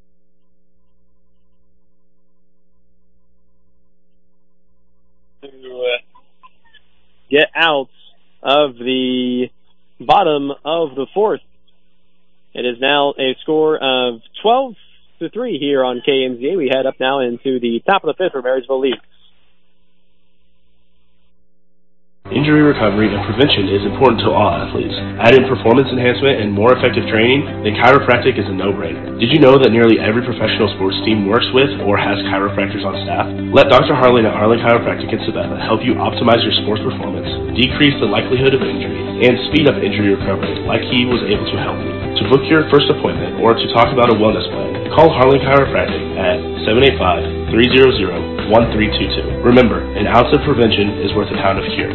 B: To get out of the bottom of the fourth. It is now a score of 12-3 here on KMZA. We head up now into the top of the fifth for Marysville leads.
N: Injury recovery and prevention is important to all athletes. Add in performance enhancement and more effective training, then chiropractic is a no-brainer. Did you know that nearly every professional sports team works with or has chiropractors on staff? Let Dr. Harlan at Harlan Chiropractic in Sabetha help you optimize your sports performance, decrease the likelihood of injury, and speed up injury recovery like he was able to help you. To book your first appointment or to talk about a wellness plan, call Harlan Chiropractic at 785-300-1322. Remember, an ounce of prevention is worth a pound of cure.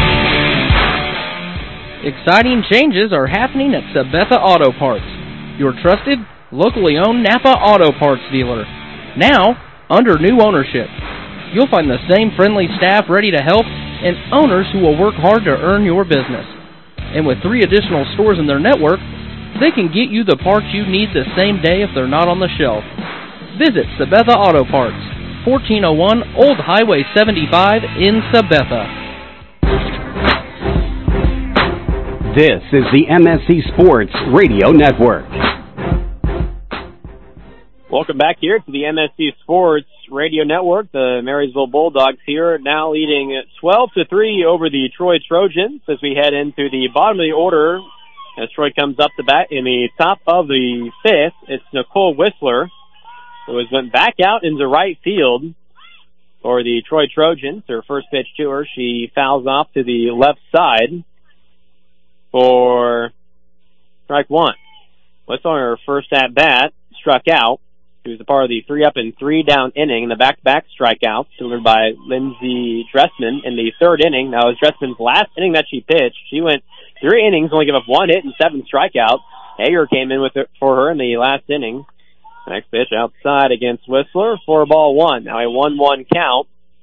O: Exciting changes are happening at Sabetha Auto Parts, your trusted, locally owned Napa Auto Parts dealer. Now, under new ownership. You'll find the same friendly staff ready to help and owners who will work hard to earn your business. And with 3 additional stores in their network, they can get you the parts you need the same day if they're not on the shelf. Visit Sabetha Auto Parts, 1401 Old Highway 75 in Sabetha.
I: This is the MSC Sports Radio Network.
B: Welcome back here to the MSC Sports Radio Network. The Marysville Bulldogs here now leading 12-3 over the Troy Trojans as we head into the bottom of the order. As Troy comes up to bat in the top of the fifth, it's Nicole Whistler, who has went back out into right field for the Troy Trojans. Her first pitch to her, she fouls off to the left side for strike one. Whistler on her first at-bat struck out. She was a part of the 3-up and 3-down inning in the back-to-back strikeouts delivered by Lindsey Dressman in the third inning. That was Dressman's last inning that she pitched. She went 3 innings, only gave up 1 hit and 7 strikeouts. Hager came in with it for her in the last inning. Next pitch outside against Whistler for ball 1. Now a 1-1 count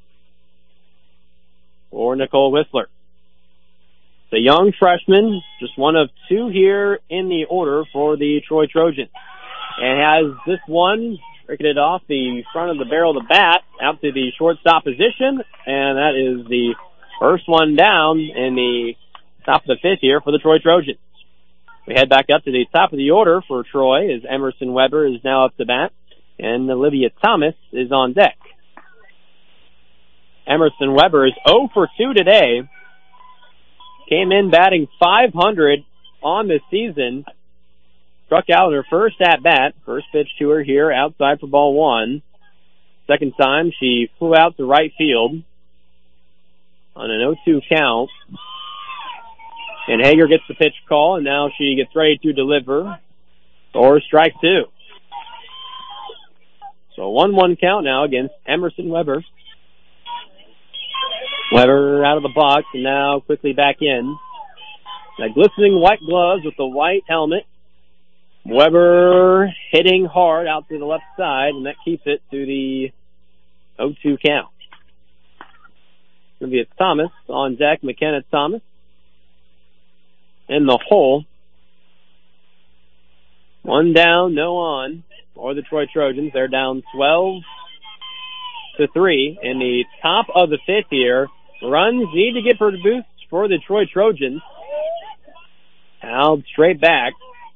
B: for Nicole Whistler. The young freshman, just one of 2 here in the order for the Troy Trojans. And has this one ricketed off the front of the barrel of the bat out to the shortstop position. And that is the first one down in the top of the fifth here for the Troy Trojans. We head back up to the top of the order for Troy as Emerson Weber is now up to bat. And Olivia Thomas is on deck. Emerson Weber is 0 for 2 today. Came in batting .500 on the season. Struck out in her first at-bat. First pitch to her here outside for ball 1. Second time she flew out to right field on an 0-2 count. And Hager gets the pitch call, and now she gets ready to deliver for strike 2. So 1-1 count now against Emerson Weber. Weber out of the box and now quickly back in. Now glistening white gloves with the white helmet. Weber hitting hard out to the left side, and that keeps it to the 0-2 count. Going to be Thomas on deck, McKenna Thomas in the hole. 1 down, no on for the Troy Trojans. They're down 12-3 in the top of the fifth here. Runs need to get produced for the Troy Trojans. Held straight back.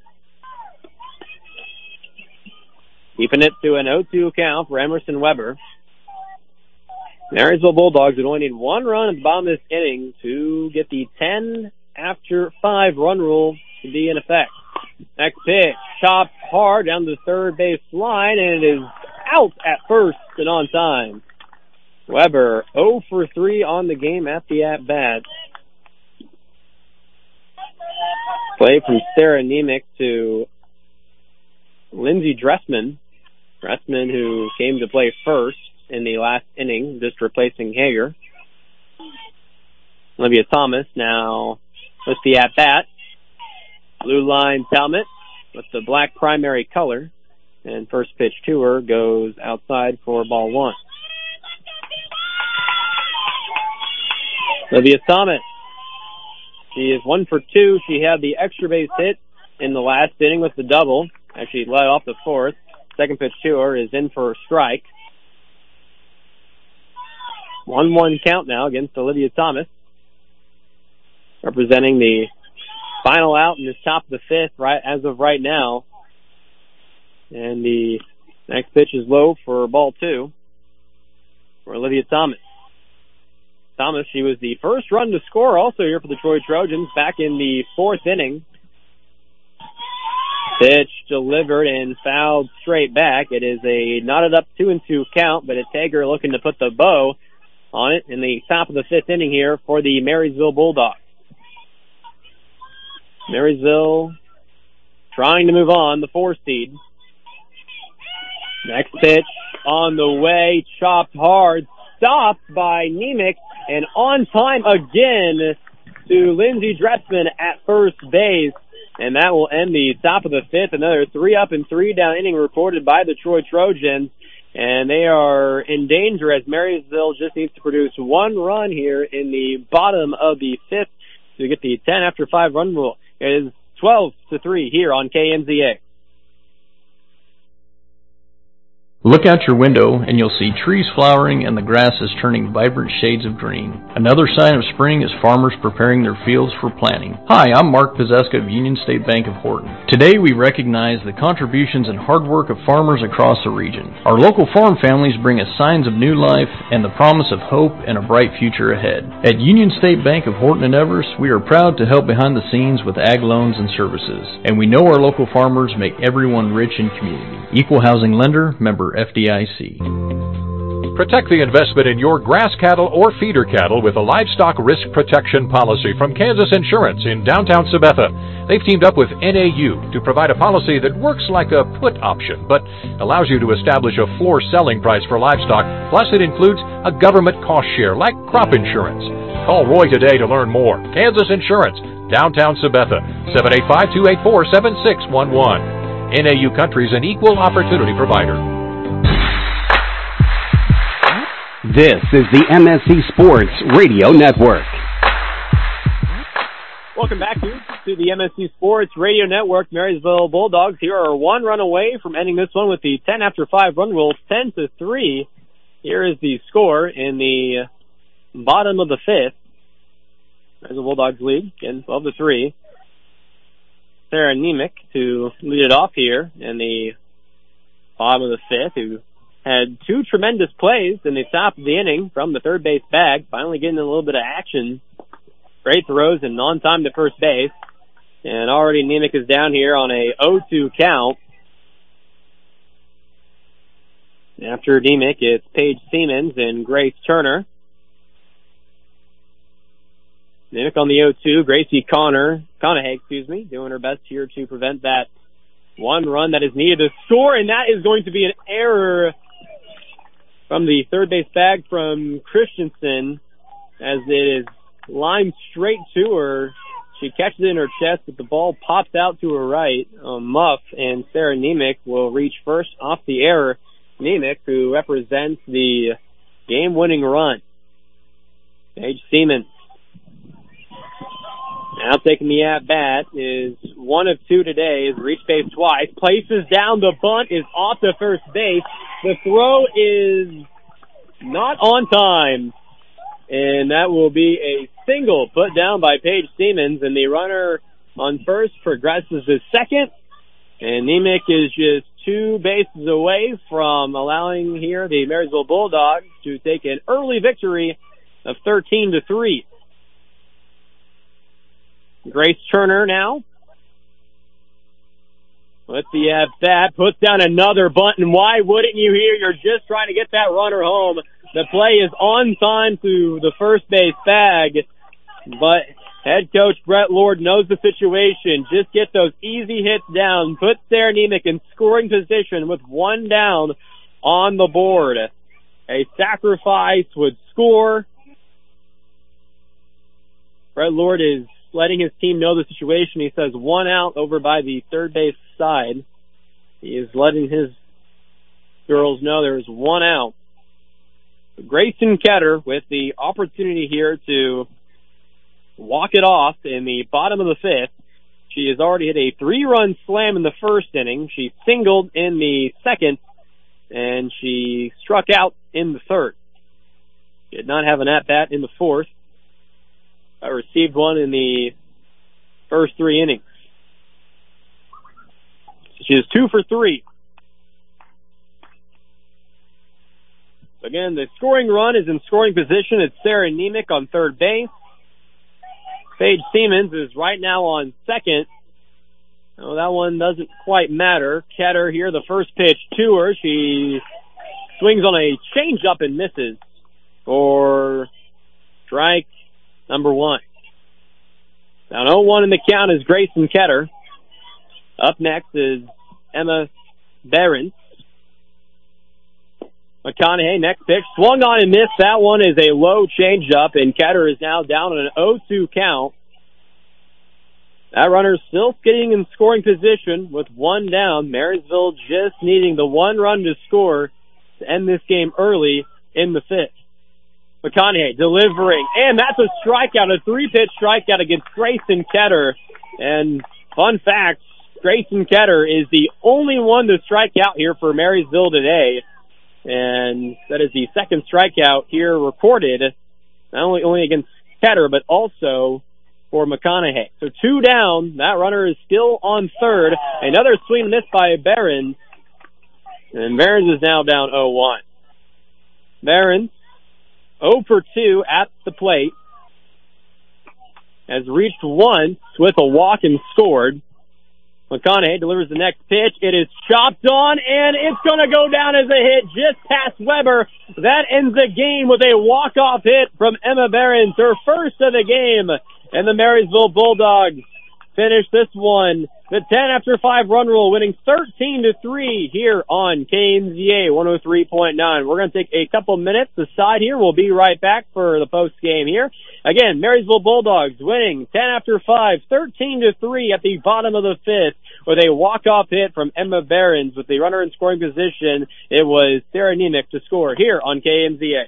B: Keeping it to an 0-2 count for Emerson Weber. Marysville Bulldogs would only need 1 run at the bottom of this inning to get the 10 after 5 run rule to be in effect. Next pitch, chopped hard down the third base line, and it is out at first and on time. Weber 0 for 3 on the game at the at-bat. Play from Sarah Nemec to Lindsey Dressman. Dressman, who came to play first in the last inning, just replacing Hager. Olivia Thomas now with the at-bat. Blue line helmet with the black primary color. And first pitch to her goes outside for ball one. Olivia Thomas. She is 1 for 2. She had the extra base hit in the last inning with the double. Actually led off the fourth. Second pitch to her is in for a strike. 1-1 count now against Olivia Thomas. Representing the final out in this top of the fifth right as of right now. And the next pitch is low for ball two for Olivia Thomas. Thomas, she was the first run to score also here for the Troy Trojans back in the fourth inning. Pitch delivered and fouled straight back. It is a knotted up 2-2 count, but it's Hager looking to put the bow on it in the top of the fifth inning here for the Marysville Bulldogs. Marysville trying to move on, the 4 seed. Next pitch on the way, chopped hard, stopped by Nemec, and on time again to Lindsey Dressman at first base. And that will end the top of the fifth. Another 3 up and 3 down inning reported by the Troy Trojans. And they are in danger as Marysville just needs to produce 1 run here in the bottom of the fifth to get the 10 after 5 run rule. It is 12-3 here on KMZA.
P: Look out your window and you'll see trees flowering and the grass is turning vibrant shades of green. Another sign of spring is farmers preparing their fields for planting. Hi, I'm Mark Pizeska of Union State Bank of Horton. Today we recognize the contributions and hard work of farmers across the region. Our local farm families bring us signs of new life and the promise of hope and a bright future ahead. At Union State Bank of Horton and Everest, we are proud to help behind the scenes with ag loans and services. And we know our local farmers make everyone rich in community. Equal housing lender, member FDIC.
D: Protect the investment in your grass cattle or feeder cattle with a livestock risk protection policy from Kansas Insurance in downtown Sabetha. They've teamed up with NAU to provide a policy that works like a put option, but allows you to establish a floor selling price for livestock, plus it includes a government cost share like crop insurance. Call Roy today to learn more. Kansas Insurance, downtown Sabetha, 785-284-7611. NAU Country's an equal opportunity provider.
I: This is the MSC Sports Radio Network.
B: Welcome back to the MSC Sports Radio Network. Marysville Bulldogs here are 1 run away from ending this one with the 10 after 5 run rule, 10-3. Here is the score in the bottom of the fifth. Marysville Bulldogs lead, again, 12-3. Sarah Nemec to lead it off here in the bottom of the fifth, who had 2 tremendous plays in the top of the inning from the third base bag, finally getting a little bit of action. Great throws and on time to first base. And already Nemec is down here on a 0-2 count. After Nemec, it's Paige Siemens and Grace Turner. Nemec on the 0-2, Gracie Conahey, doing her best here to prevent that 1 run that is needed to score, and that is going to be an error from the third base bag from Christensen as it is lined straight to her. She catches it in her chest, but the ball pops out to her right, muff, and Sarah Nemec will reach first off the error. Nemec, who represents the game-winning run. Paige Siemens. Now taking the at-bat is 1 of 2 today. Has reached base twice. Places down. The bunt is off to first base. The throw is not on time. And that will be a single put down by Paige Siemens. And the runner on first progresses to second. And Nemec is just 2 bases away from allowing here the Marysville Bulldogs to take an early victory of 13-3. Grace Turner now with the at-bat, puts down another bunt, and why wouldn't you here? You're just trying to get that runner home. The play is on time to the first base bag, but head coach Brett Lord knows the situation. Just get those easy hits down, put Sarah Nemec in scoring position with 1 down on the board. A sacrifice would score. Fred Lord is letting his team know the situation. He says 1 out over by the third base side. He is letting his girls know there's 1 out. Grayson Ketter with the opportunity here to walk it off in the bottom of the 5th. She has already hit a 3-run slam in the first inning. She singled in the second, and she struck out in the third. She did not have an at-bat in the fourth. I received one in the first 3 innings. She is 2 for 3. Again, the scoring run is in scoring position. It's Sarah Nemec on third base. Paige Siemens is right now on second. Oh, that one doesn't quite matter. Ketter here, the first pitch to her. She swings on a changeup and misses for strike number 1. Down 0-1 in the count is Grayson Ketter. Up next is Emma Behrens. McConaughey, next pitch, swung on and missed. That one is a low changeup, and Ketter is now down on an 0-2 count. That runner is still getting in scoring position with 1 down. Marysville just needing the 1 run to score to end this game early in the 5th. McConaughey delivering, and that's a strikeout, a 3-pitch strikeout against Grayson Ketter. And fun fact, Grayson Ketter is the only one to strike out here for Marysville today. And that is the second strikeout here recorded, not only against Ketter, but also for McConaughey. So 2 down. That runner is still on third. Another swing and miss by Behrens. And Behrens is now down 0-1. Behrens, 0 for 2 at the plate, has reached once with a walk and scored. McConaughey delivers the next pitch. It is chopped on, and it's going to go down as a hit just past Weber. That ends the game with a walk-off hit from Emma Behrens, her first of the game. And the Marysville Bulldogs finish this one. The 10 after 5 run rule, winning 13-3 here on KMZA 103.9. We're going to take a couple minutes aside here. We'll be right back for the post game here. Again, Marysville Bulldogs winning 10 after 5, 13-3 at the bottom of the 5th with a walk-off hit from Emma Behrens. With the runner in scoring position, it was Sarah Nemec to score here on KMZA.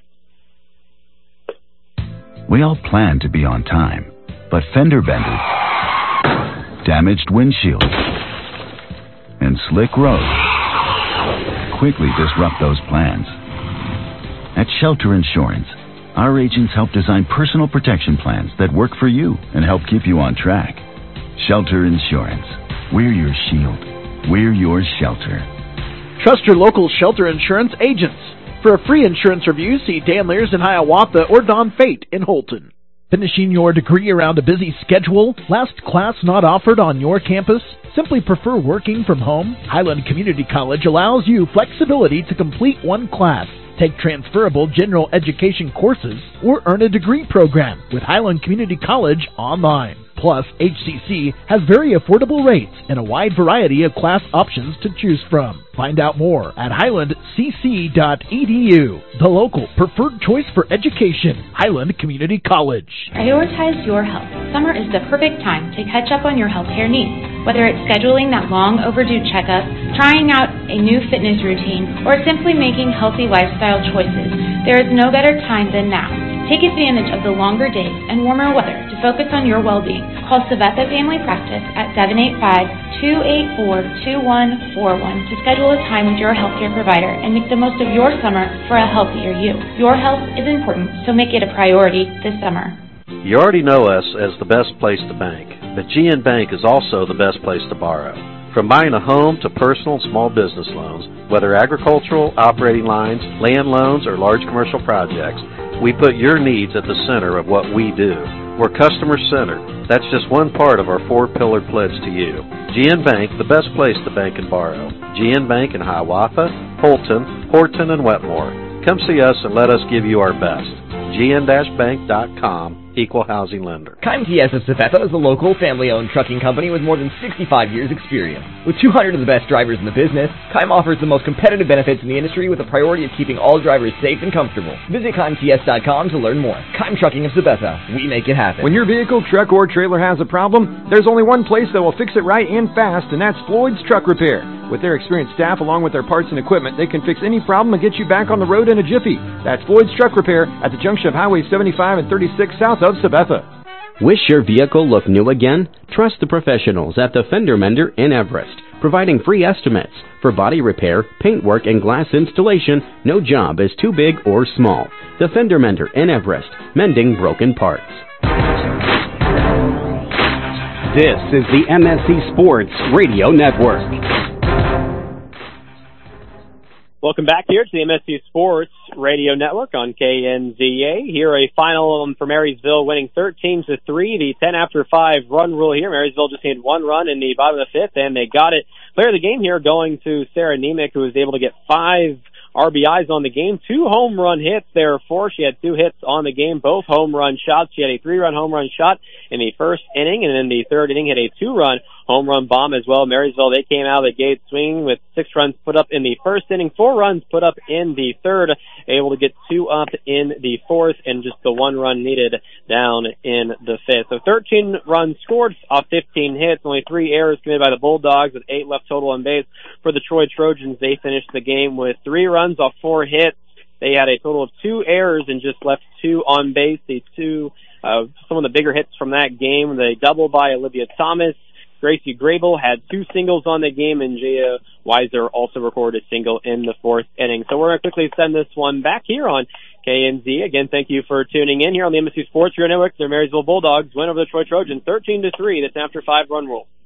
A: We all plan to be on time, but fender benders, damaged windshields, and slick roads quickly disrupt those plans. At Shelter Insurance, our agents help design personal protection plans that work for you and help keep you on track. Shelter Insurance. We're your shield. We're your shelter.
E: Trust your local Shelter Insurance agents. For a free insurance review, see Dan Lears in Hiawatha or Don Fate in Holton. Finishing your degree around a busy schedule? Last class not offered on your campus? Simply prefer working from home? Highland Community College allows you flexibility to complete one class, take transferable general education courses, or earn a degree program with Highland Community College online. Plus, HCC has very affordable rates and a wide variety of class options to choose from. Find out more at highlandcc.edu, the local preferred choice for education, Highland Community College.
C: Prioritize your health. Summer is the perfect time to catch up on your healthcare needs. Whether it's scheduling that long overdue checkup, trying out a new fitness routine, or simply making healthy lifestyle choices, there is no better time than now. Take advantage of the longer days and warmer weather to focus on your well-being. Call Savetta Family Practice at 785-284-2141 to schedule a time with your healthcare provider and make the most of your summer for a healthier you. Your health is important, so make it a priority this summer.
Q: You already know us as the best place to bank, but GN Bank is also the best place to borrow. From buying a home to personal and small business loans, whether agricultural, operating lines, land loans, or large commercial projects, we put your needs at the center of what we do. We're customer-centered. That's just one part of our 4-pillar pledge to you. GN Bank, the best place to bank and borrow. GN Bank in Hiawatha, Holton, Horton, and Wetmore. Come see us and let us give you our best. gn-bank.com, Equal Housing Lender.
G: Keim TS of Sabetha is a local, family-owned trucking company with more than 65 years experience. With 200 of the best drivers in the business, Keim offers the most competitive benefits in the industry with a priority of keeping all drivers safe and comfortable. Visit KeimTS.com to learn more. Keim Trucking of Sabetha. We make it happen.
H: When your vehicle, truck, or trailer has a problem, there's only one place that will fix it right and fast, and that's Floyd's Truck Repair. With their experienced staff along with their parts and equipment, they can fix any problem and get you back on the road in a jiffy. That's Floyd's Truck Repair at the junction of Highway 75 and 36 south of Sabetha.
I: Wish your vehicle looked new again? Trust the professionals at the Fender Mender in Everest, providing free estimates for body repair, paintwork, and glass installation. No job is too big or small. The Fender Mender in Everest, mending broken parts.
A: This is the MSC Sports Radio Network.
B: Welcome back here to the MSC Sports Radio Network on KNZA. Here a final for Marysville, winning 13-3. The 10 after 5 run rule here. Marysville just needed one run in the bottom of the fifth, and they got it. Player of the game here going to Sarah Nemec, who was able to get 5 RBIs on the game, 2 home run hits there for. She had 2 hits on the game, both home run shots. She had a 3-run home run shot in the first inning, and in the third inning hit a 2-run home run bomb as well. Marysville, they came out of the gate swinging with 6 runs put up in the first inning, 4 runs put up in the third, able to get 2 up in the fourth, and just the 1 run needed down in the fifth. So 13 runs scored off 15 hits, only 3 errors committed by the Bulldogs with 8 left total on base. For the Troy Trojans, they finished the game with 3 runs off 4 hits. They had a total of 2 errors and just left 2 on base. Some of the bigger hits from that game, the double by Olivia Thomas. Gracie Grable had 2 singles on the game, and Jaya Weiser also recorded a single in the fourth inning. So we're going to quickly send this one back here on KNZ. Again, thank you for tuning in here on the MSC Sports Radio Network. The Marysville Bulldogs win over the Troy Trojans 13-3. That's after 5 run rule.